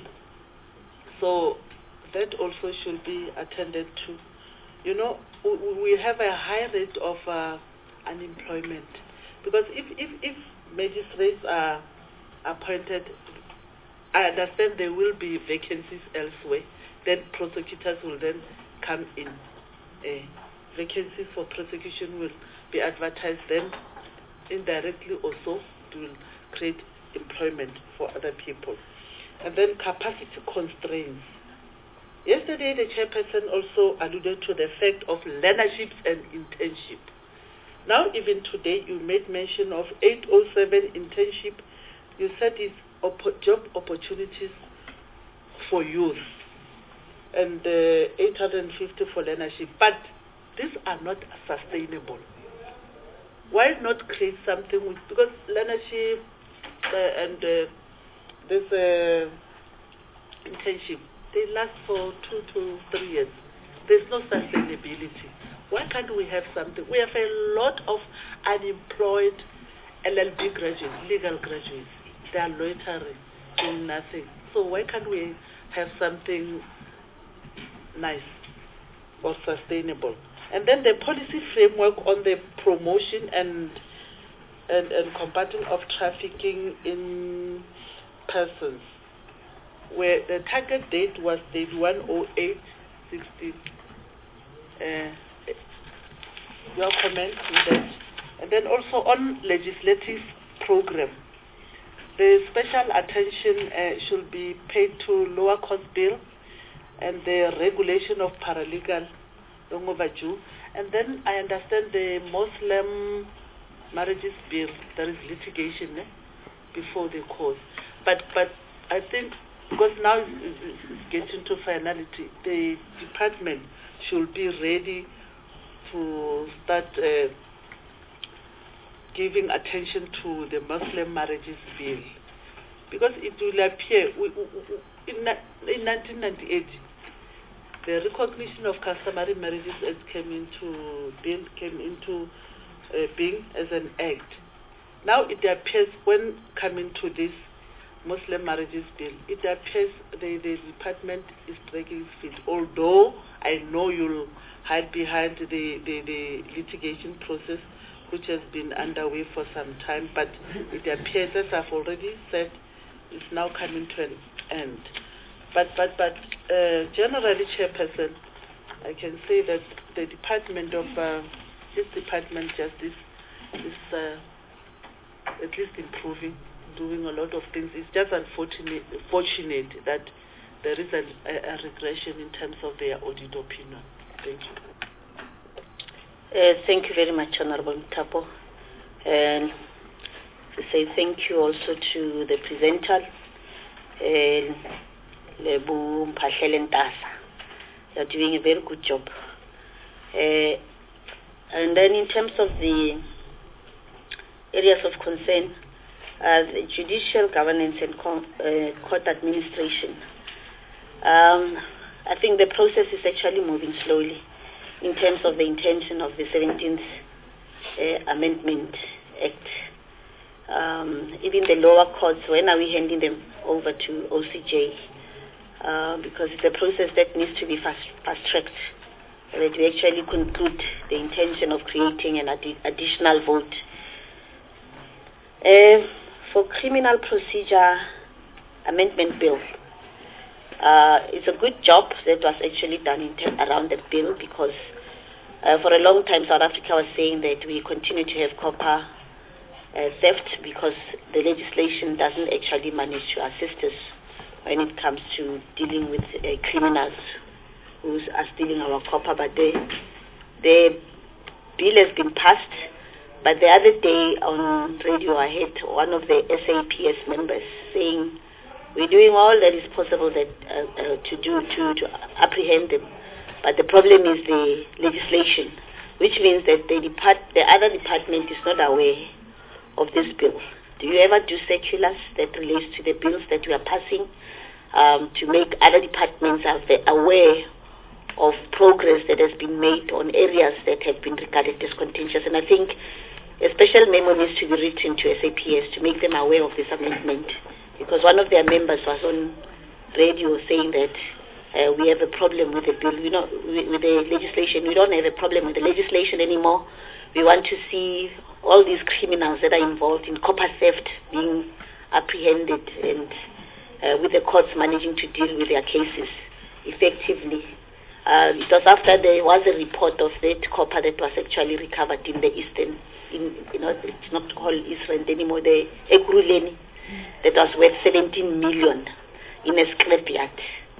So that also should be attended to. You know, we have a high rate of unemployment, because if magistrates are appointed, I understand there will be vacancies elsewhere. Then prosecutors will then come in. Vacancies for prosecution will be advertised. Then indirectly also it will create employment for other people. And then capacity constraints. Yesterday, the chairperson also alluded to the fact of learnerships and internship. Now, even today, you made mention of 807 internship. You said it's job opportunities for youth and 850 for learnership. But these are not sustainable. Why not create something with, because learnership and this internship, they last for 2 to 3 years. There's no sustainability. Why can't we have something? We have a lot of unemployed LLB graduates, legal graduates. They are loitering, doing nothing. So why can't we have something nice or sustainable? And then the policy framework on the promotion and combating of trafficking in persons, where the target date was date 108/16. Your comment on that. And then also on legislative program, the special attention should be paid to lower cost bill and the regulation of paralegal, long overdue. And then I understand the Muslim marriages bill, there is litigation before the court. But I think, because now it's getting to finality, the department should be ready to start giving attention to the Muslim marriages bill, because it will appear in 1998 the recognition of customary marriages came into being as an act. Now it appears, when coming to this Muslim marriages bill, it appears the department is dragging its feet. Although I know you'll hide behind the litigation process, which has been underway for some time, but it appears, as I've already said, is now coming to an end. But generally, Chairperson, I can say that the Department of Justice is at least improving, doing a lot of things. It's just fortunate that there is a regression in terms of their audit opinion. Thank you. Thank you very much, Honorable Mtapo. And to say thank you also to the presenter, Lebu Mphahlele Ntasa. You're doing a very good job. And then in terms of the areas of concern, the judicial governance and court administration, I think the process is actually moving slowly in terms of the intention of the 17th Amendment Act. Even the lower courts, when are we handing them over to OCJ? Because it's a process that needs to be fast-tracked, so that we actually conclude the intention of creating an additional vote. For criminal procedure amendment bill, it's a good job that was actually done around the bill, because for a long time South Africa was saying that we continue to have copper theft because the legislation doesn't actually manage to assist us when it comes to dealing with criminals who are stealing our copper. But the bill has been passed. But the other day on radio, I heard one of the SAPS members saying, we're doing all that is possible to apprehend them. But the problem is the legislation, which means that the other department is not aware of this bill. Do you ever do circulars that relates to the bills that we are passing to make other departments aware of progress that has been made on areas that have been regarded as contentious? And I think a special memo needs to be written to SAPS to make them aware of this amendment, because one of their members was on radio saying that we have a problem with the bill, with the legislation. We don't have a problem with the legislation anymore. We want to see all these criminals that are involved in copper theft being apprehended, and with the courts managing to deal with their cases effectively. It was after there was a report of that copper that was actually recovered in the eastern, it's not called East Rand anymore, the Ekurhuleni, that was worth 17 million in a scrapyard.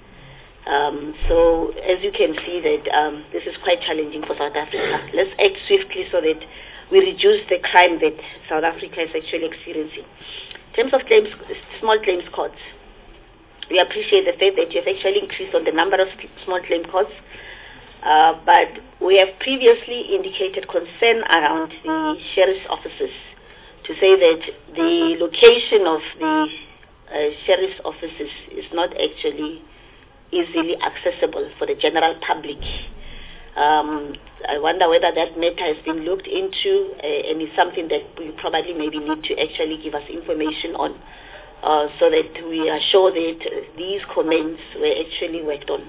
So as you can see that this is quite challenging for South Africa. Let's act swiftly so that we reduce the crime that South Africa is actually experiencing. In terms of small claims courts, we appreciate the fact that you have actually increased on the number of small claim courts, but we have previously indicated concern around the sheriff's offices, to say that the location of the sheriff's offices is not actually easily accessible for the general public. I wonder whether that matter has been looked into and is something that we probably maybe need to actually give us information on, so that we are sure that these comments were actually worked on.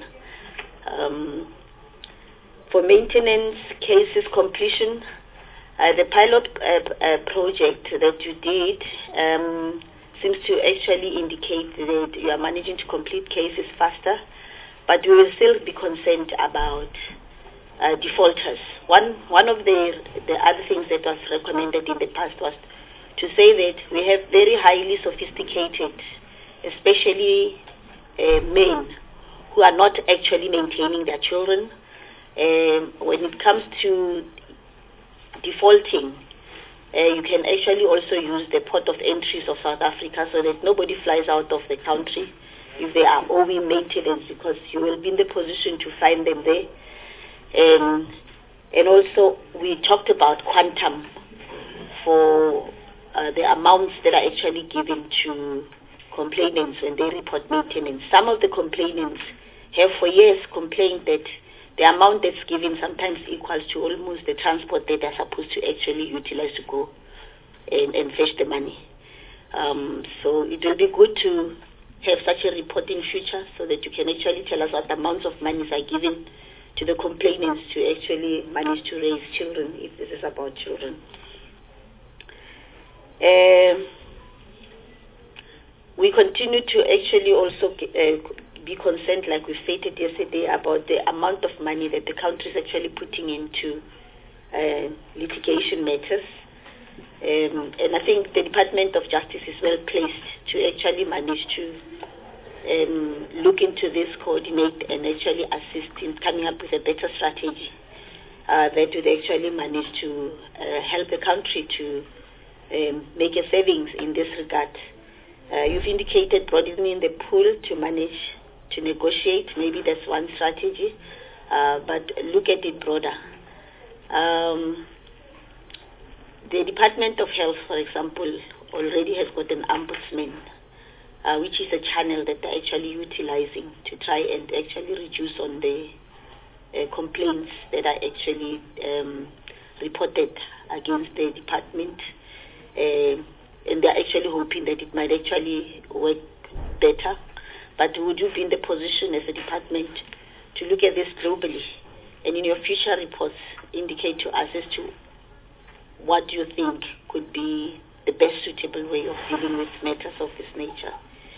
For maintenance cases completion, the pilot project that you did seems to actually indicate that you are managing to complete cases faster, but we will still be concerned about defaulters. One of the other things that was recommended in the past was to say that we have very highly sophisticated, especially men, who are not actually maintaining their children. When it comes to defaulting, you can actually also use the port of entries of South Africa, so that nobody flies out of the country if they are owing maintenance, because you will be in the position to find them there. And also we talked about quantum for the amounts that are actually given to complainants when they report maintenance. Some of the complainants have for years complained that the amount that's given sometimes equals to almost the transport that they're supposed to actually utilize to go and fetch the money. So it will be good to have such a report in future, so that you can actually tell us what amounts of monies are given to the complainants to actually manage to raise children, if this is about children. We continue to actually also be concerned, like we stated yesterday, about the amount of money that the country is actually putting into litigation matters. And I think the Department of Justice is well placed to actually manage to look into this, coordinate, and actually assist in coming up with a better strategy that would actually manage to help the country to make a savings in this regard. You've indicated broadening the pool to manage, to negotiate. Maybe that's one strategy, but look at it broader. The Department of Health, for example, already has got an ombudsman, which is a channel that they're actually utilizing to try and actually reduce on the complaints that are actually reported against the department. And they're actually hoping that it might actually work better. But would you be in the position as a department to look at this globally and in your future reports indicate to us as to what you think could be the best suitable way of dealing with matters of this nature?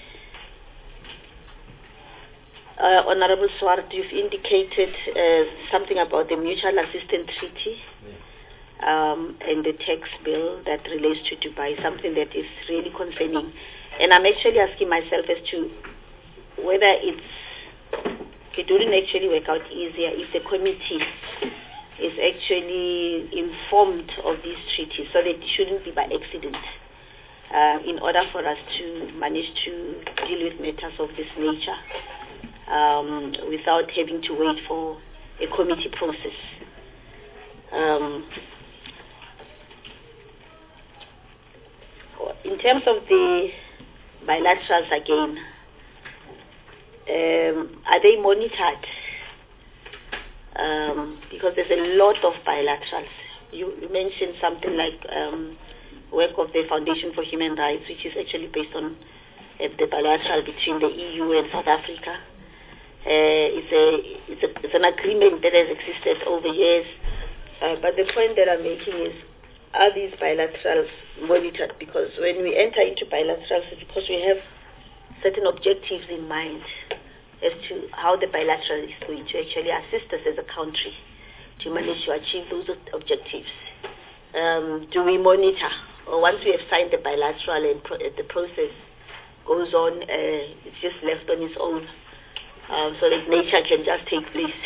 Honorable Swart, you've indicated something about the Mutual Assistance Treaty and the tax bill that relates to Dubai, something that is really concerning. And I'm actually asking myself as to whether it wouldn't actually work out easier if the committee is actually informed of these treaties, so that it shouldn't be by accident, in order for us to manage to deal with matters of this nature without having to wait for a committee process. In terms of the bilaterals again, are they monitored? Because there's a lot of bilaterals. You mentioned something like work of the Foundation for Human Rights, which is actually based on the bilateral between the EU and South Africa. It's an agreement that has existed over years. But the point that I'm making is, are these bilaterals monitored? Because when we enter into bilaterals, it's because we have certain objectives in mind as to how the bilateral is going to actually assist us as a country to manage to achieve those objectives. Do we monitor? Or once we have signed the bilateral and the process goes on, it's just left on its own, so that nature can just take place?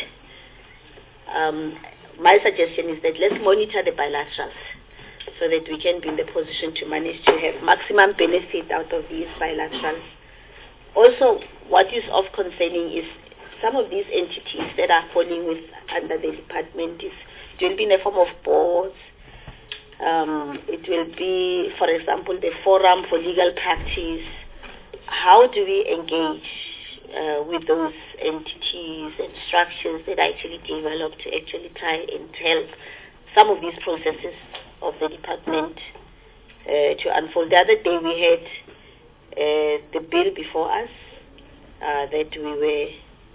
My suggestion is that let's monitor the bilaterals so that we can be in the position to manage to have maximum benefit out of these bilaterals. Also, what is of concerning is some of these entities that are falling under the department it will be in the form of boards. It will be, for example, the Forum for Legal Practice. How do we engage with those entities and structures that are actually developed to actually try and help some of these processes of the department to unfold? The other day we had the bill before us that we were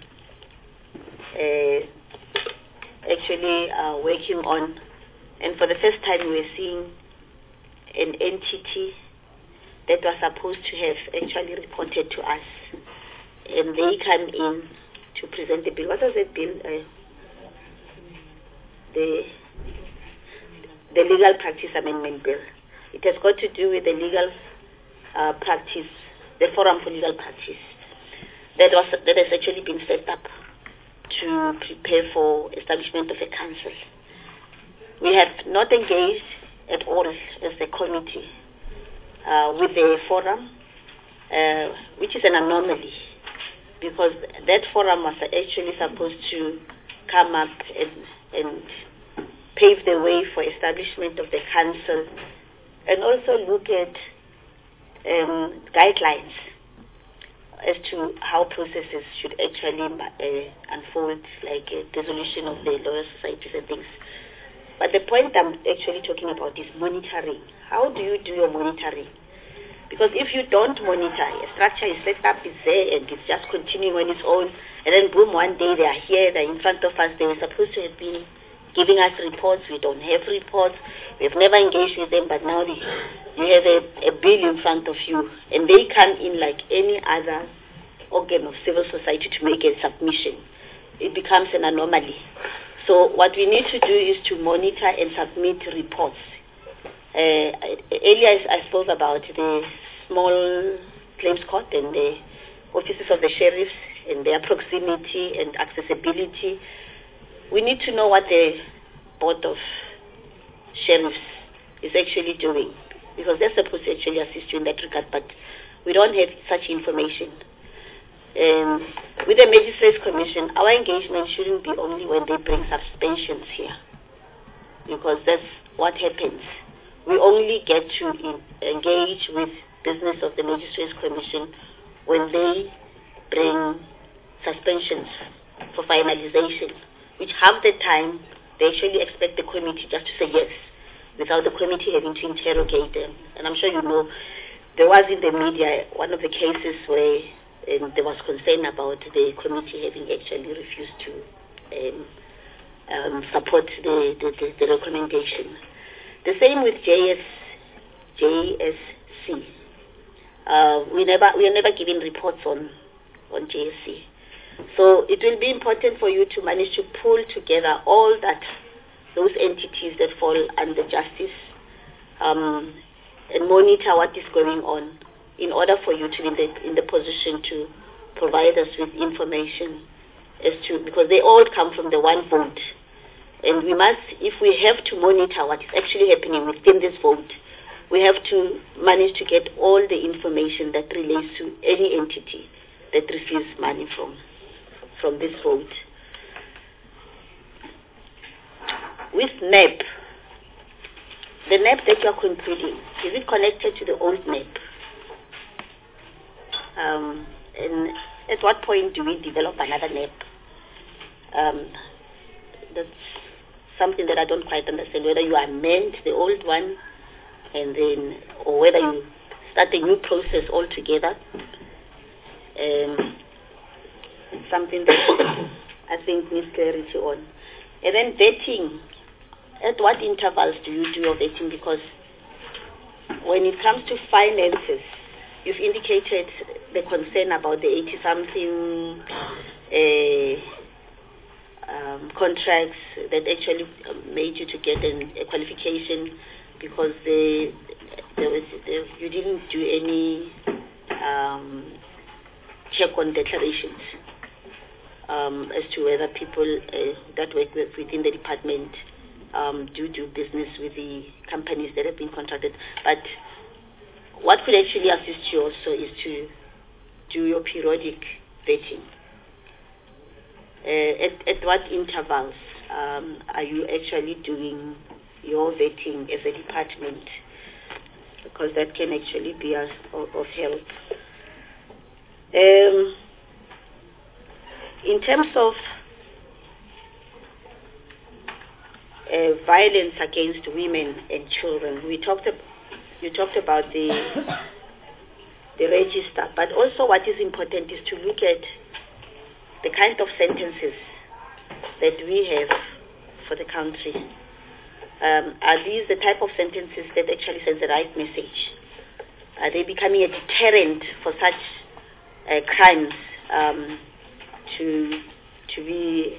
actually working on, and for the first time we were seeing an entity that was supposed to have actually reported to us, and they come in to present the bill. What was that bill? The Legal Practice Amendment Bill. It has got to do with the legal practice, the Forum for Legal Practice, that has actually been set up to prepare for establishment of a council. We have not engaged at all as a committee with the forum, which is an anomaly, because that forum was actually supposed to come up and pave the way for establishment of the council, and also look at guidelines as to how processes should actually unfold, like a dissolution of the lawyer societies and things. But the point I'm actually talking about is monitoring. How do you do your monitoring? Because if you don't monitor, a structure is set up, it's there, and it's just continuing on its own, and then boom, one day they are here, they're in front of us, they were supposed to have been giving us reports. We don't have reports. We've never engaged with them, but now you have a bill in front of you, and they come in like any other organ of civil society to make a submission. It becomes an anomaly. So what we need to do is to monitor and submit reports. Earlier I spoke about the small claims court and the offices of the sheriffs and their proximity and accessibility. We need to know what the board of sheriffs is actually doing, because they're supposed to actually assist you in that regard, but we don't have such information. With the Magistrates Commission, our engagement shouldn't be only when they bring suspensions here, because that's what happens. We only get to engage with business of the Magistrates Commission when they bring suspensions for finalization, which half the time they actually expect the committee just to say yes, without the committee having to interrogate them. And I'm sure you know, there was in the media one of the cases where there was concern about the committee having actually refused to support the recommendation. The same with JSC. We are never given reports on JSC. So it will be important for you to manage to pull together all those entities that fall under justice and monitor what is going on, in order for you to be in the position to provide us with information as to, because they all come from the one vote. And we must, if we have to monitor what is actually happening within this vote, we have to manage to get all the information that relates to any entity that receives money from this vote. With NEP, the NEP that you are concluding, is it connected to the old NEP? And at what point do we develop another NEP? That's something that I don't quite understand, whether you amend the old one and then, or whether you start a new process altogether. It's something that I think needs clarity on. And then vetting, at what intervals do you do your vetting? Because when it comes to finances, you've indicated the concern about the 80-something contracts that actually made you to get a qualification, because you didn't do any check on declarations as to whether people that work within the department do business with the companies that have been contracted. But what could actually assist you also is to do your periodic vetting. At what intervals are you actually doing your vetting as a department? Because that can actually be of help. In terms of violence against women and children, you talked about the register, but also what is important is to look at the kind of sentences that we have for the country. Are these the type of sentences that actually send the right message? Are they becoming a deterrent for such crimes to be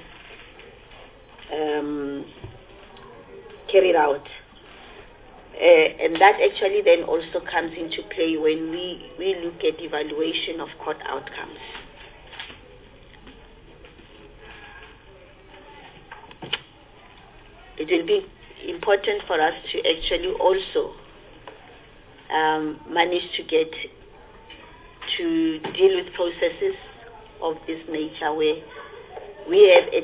carried out? And that actually then also comes into play when we look at evaluation of court outcomes. It will be important for us to actually also manage to get to deal with processes of this nature where we have a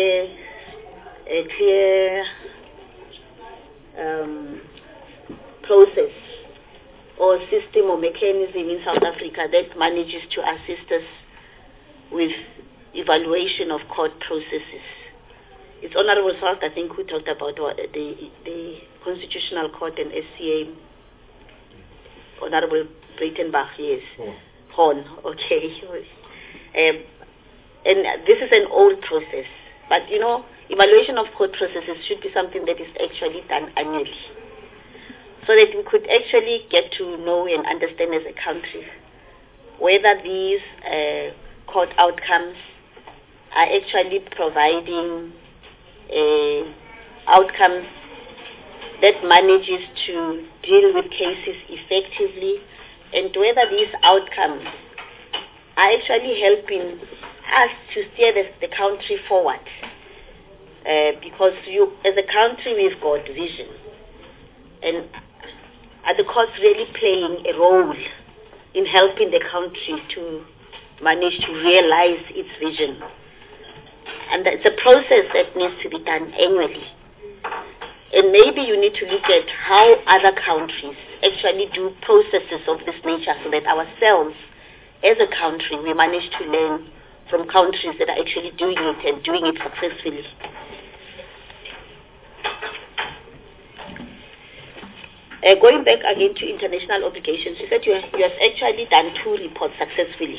clear process or system or mechanism in South Africa that manages to assist us with evaluation of court processes. It's Honorable Salk, I think, who talked about the Constitutional Court and SCA. Honorable Breitenbach, yes. Horn, okay. And this is an old process. But, you know, evaluation of court processes should be something that is actually done annually, so that we could actually get to know and understand as a country whether these court outcomes are actually providing outcomes that manages to deal with cases effectively, and whether these outcomes are actually helping us to steer the country forward. Because as a country, we've got vision. And are the courts really playing a role in helping the country to manage to realize its vision? And it's a process that needs to be done annually. And maybe you need to look at how other countries actually do processes of this nature, so that ourselves, as a country, we manage to learn from countries that are actually doing it and doing it successfully. Going back again to international obligations, you said you have actually done 2 reports successfully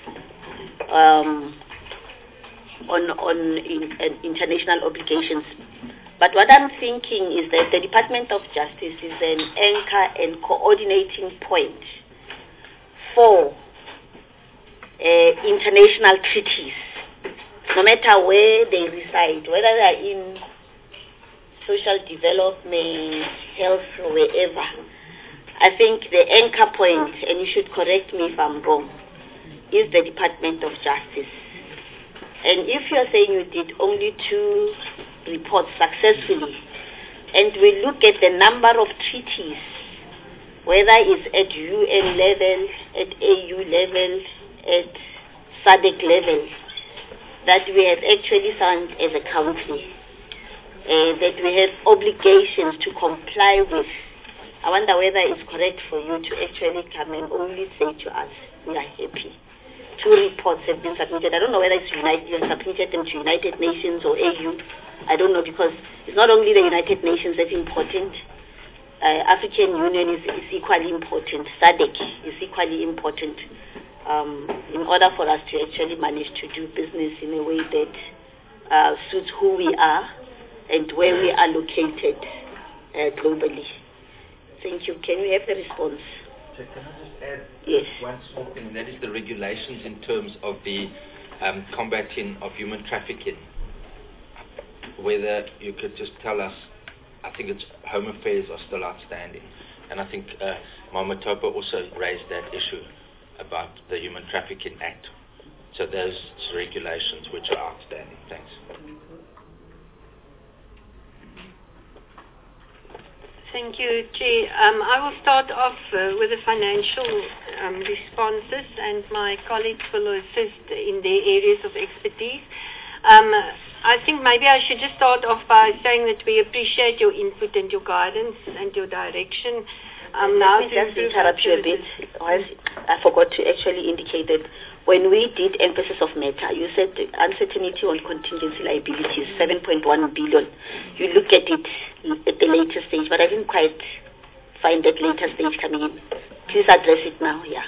on international obligations. But what I'm thinking is that the Department of Justice is an anchor and coordinating point for international treaties, no matter where they reside, whether they are in social development, health, or wherever. I think the anchor point, and you should correct me if I'm wrong, is the Department of Justice. And if you're saying you did only 2 reports successfully, and we look at the number of treaties, whether it's at UN level, at AU level, at SADC level, that we have actually signed as a country, that we have obligations to comply with, I wonder whether it's correct for you to actually come and only say to us, we are happy. 2 reports have been submitted. I don't know whether it's you submitted them to United Nations or AU. I don't know, because it's not only the United Nations that's important. African Union is equally important. SADC is equally important in order for us to actually manage to do business in a way that suits who we are and where we are located globally. Thank you. Can we have the response? Can I just add Yes. one small thing, and that is the regulations in terms of the combating of human trafficking. Whether you could just tell us, I think it's Home Affairs are still outstanding. And I think Mama Topa also raised that issue about the Human Trafficking Act. So those regulations which are outstanding. Thanks. Thank you, Chair. I will start off with the financial responses, and my colleagues will assist in their areas of expertise. I think maybe I should just start off by saying that we appreciate your input and your guidance and your direction. Let me just interrupt you a bit. I forgot to actually indicate that when we did emphasis of matter, you said the uncertainty on contingency liabilities, 7.1 billion. You look at it at the later stage, but I didn't quite find that later stage coming in. Please address it now, yeah.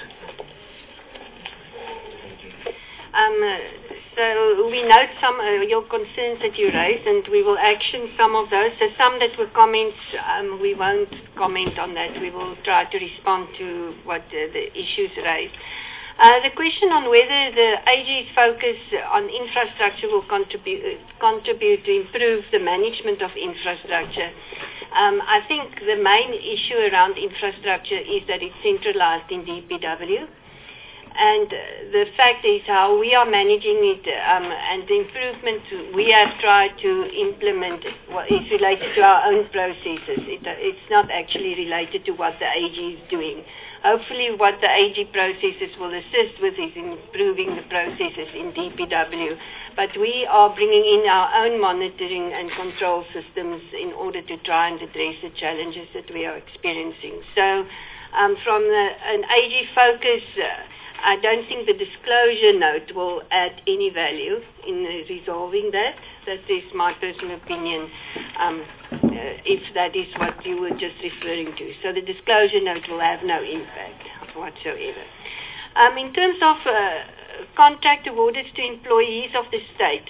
So we note some your concerns that you raised, and we will action some of those. So some that were comments, we won't comment on that. We will try to respond to what the issues raised. The question on whether the AG's focus on infrastructure will contribute to improve the management of infrastructure. I think the main issue around infrastructure is that it's centralized in DPW. And the fact is how we are managing it and the improvements we have tried to implement is related to our own processes. It's not actually related to what the AG is doing. Hopefully what the AG processes will assist with is improving the processes in DPW. But we are bringing in our own monitoring and control systems in order to try and address the challenges that we are experiencing. So from an AG focus, I don't think the disclosure note will add any value in resolving that. That is my personal opinion, if that is what you were just referring to. So the disclosure note will have no impact whatsoever. In terms of contract awarded to employees of the state,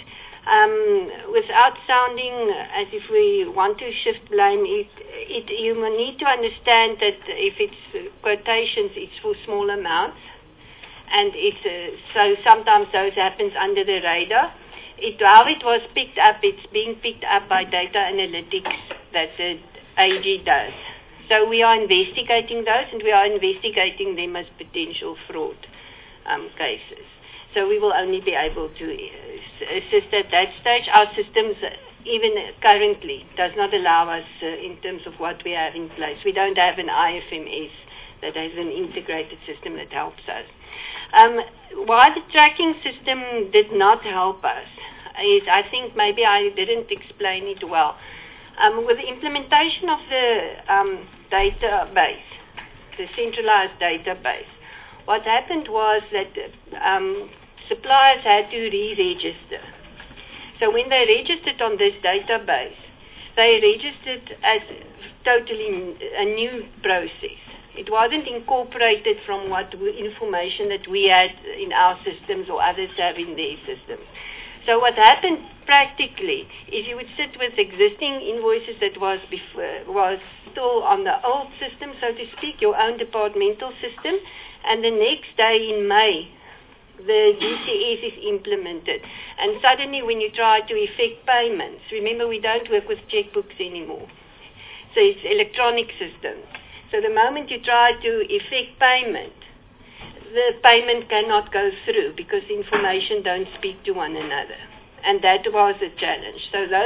Without sounding as if we want to shift blame, you need to understand that if it's quotations, it's for small amounts, and so sometimes those happens under the radar. How it was picked up, it's being picked up by data analytics that the AG does. So we are investigating those, and we are investigating them as potential fraud cases. So we will only be able to assist at that stage. Our systems, even currently, does not allow us in terms of what we have in place. We don't have an IFMS that has an integrated system that helps us. Why the tracking system did not help us is, I think maybe I didn't explain it well. With the implementation of the database, the centralized database, what happened was that suppliers had to re-register. So when they registered on this database, they registered as totally a new process. It wasn't incorporated from what information that we had in our systems or others have in their systems. So what happened practically is you would sit with existing invoices that was still on the old system, so to speak, your own departmental system, and the next day in May, the GCS is implemented. And suddenly when you try to effect payments, remember we don't work with checkbooks anymore. So it's electronic systems. So the moment you try to effect payment, the payment cannot go through because information don't speak to one another. And that was a challenge.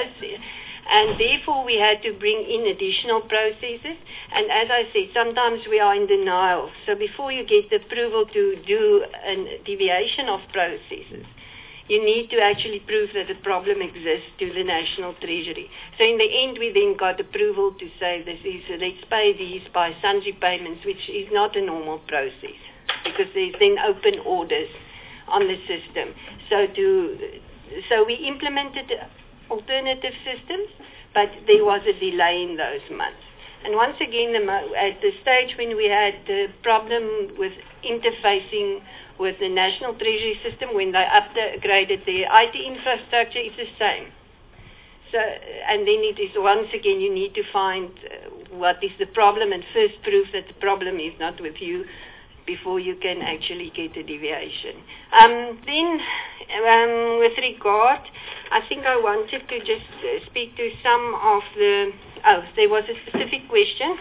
And therefore we had to bring in additional processes. And as I said, sometimes we are in denial. So before you get the approval to do a deviation of processes, you need to actually prove that the problem exists to the National Treasury. So in the end, we then got approval to say let's pay these by sundry payments, which is not a normal process, because there's then open orders on the system. So we implemented alternative systems, but there was a delay in those months. And once again, at the stage when we had the problem with interfacing with the National Treasury system, when they upgraded their IT infrastructure, it's the same. So, and then it is once again, you need to find what is the problem and first prove that the problem is not with you before you can actually get a deviation. Then, with regard, I think I wanted to just speak to some of there was a specific question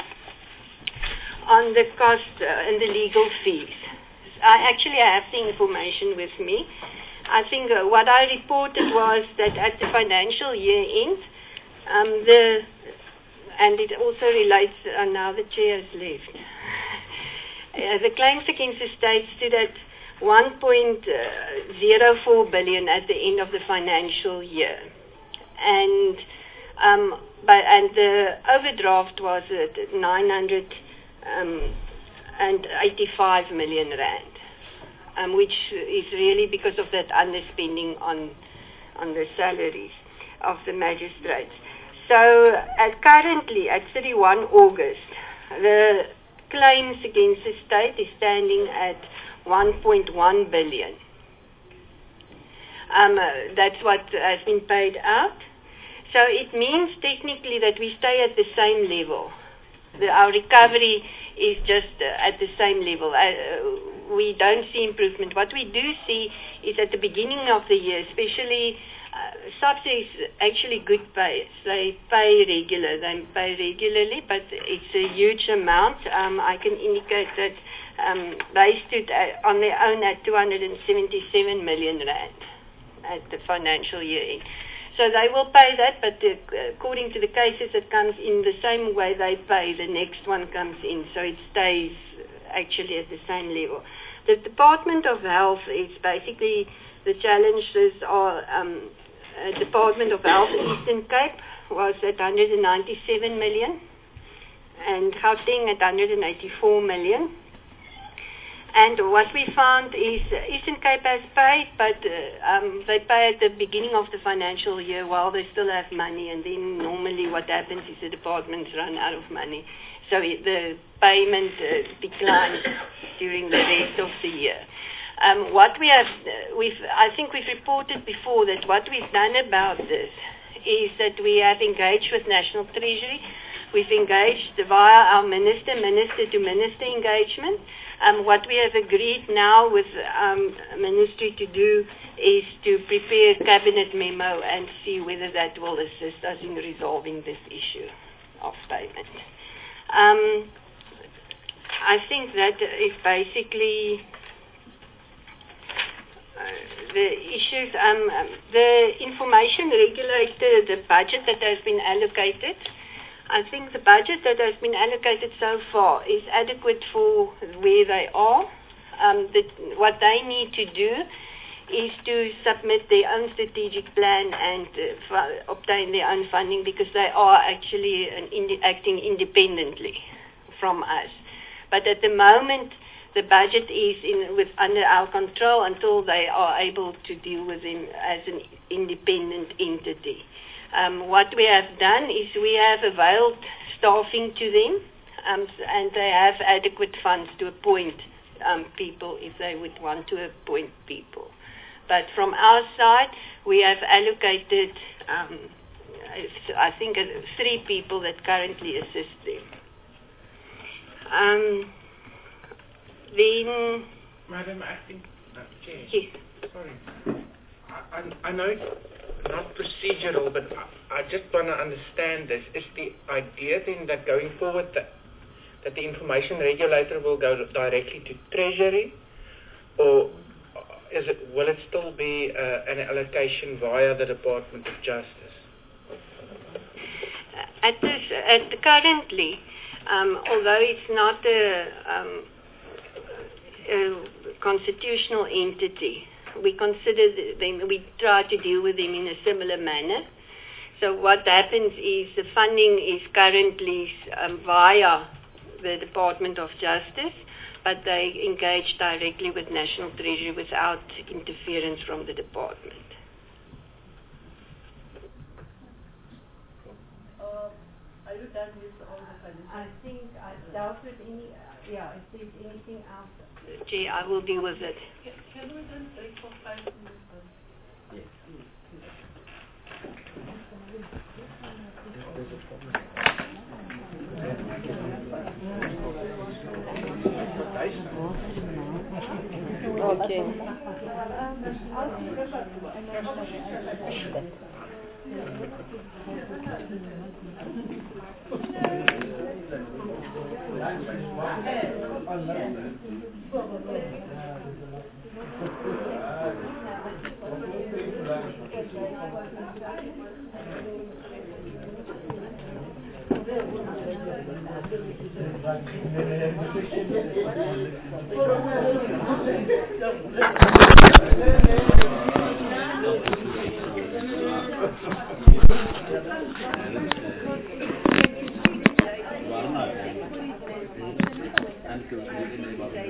on the cost and the legal fees. I actually have the information with me. I think what I reported was that at the financial year end, and it also relates, now the chair has left. The claims against the state stood at 1.04 billion at the end of the financial year. And the overdraft was at 985 million rand, which is really because of that underspending on the salaries of the magistrates. So currently, at 31 August, the claims against the state is standing at 1.1 billion. That's what has been paid out. So it means technically that we stay at the same level. Our recovery is just at the same level. We don't see improvement. What we do see is at the beginning of the year, especially SAPS is actually good payers. They pay regularly, but it's a huge amount. I can indicate that they stood on their own at 277 million rand at the financial year end. So they will pay that, but according to the cases that comes in the same way they pay, the next one comes in. So it stays actually at the same level. The Department of Health is basically, the challenges are, Department of Health Eastern Cape was at 197 million and Gauteng at 184 million. And what we found is Eastern Cape has paid, but they pay at the beginning of the financial year while they still have money, and then normally what happens is the departments run out of money. So the payment declines during the rest of the year. I think we've reported before that what we've done about this is that we have engaged with National Treasury. We've engaged via our minister-to-minister engagement. What we have agreed now with Ministry to do is to prepare a cabinet memo and see whether that will assist us in resolving this issue of payment. I think that is basically the issues. The information regulator, the budget that has been allocated, I think the budget that has been allocated so far is adequate for where they are. What they need to do is to submit their own strategic plan and obtain their own funding, because they are actually acting independently from us. But at the moment, the budget is under our control until they are able to deal with them as an independent entity. What we have done is we have availed staffing to them, and they have adequate funds to appoint people if they would want to appoint people. But from our side, we have allocated, I think, 3 people that currently assist them. Then... Madam Acting Chair. Yes. Sorry. I know it's not procedural, but I just want to understand this. Is the idea then that going forward that the information regulator will go directly to Treasury, or will it still be an allocation via the Department of Justice? Currently, although it's not a constitutional entity, we consider them, we try to deal with them in a similar manner. So what happens is the funding is currently via the Department of Justice, but they engage directly with National Treasury without interference from the department. Are you done with all the financial? I think I dealt with any, if there's anything else. Chair, I will deal with it. Can we then break for 5 minutes? Yes. Until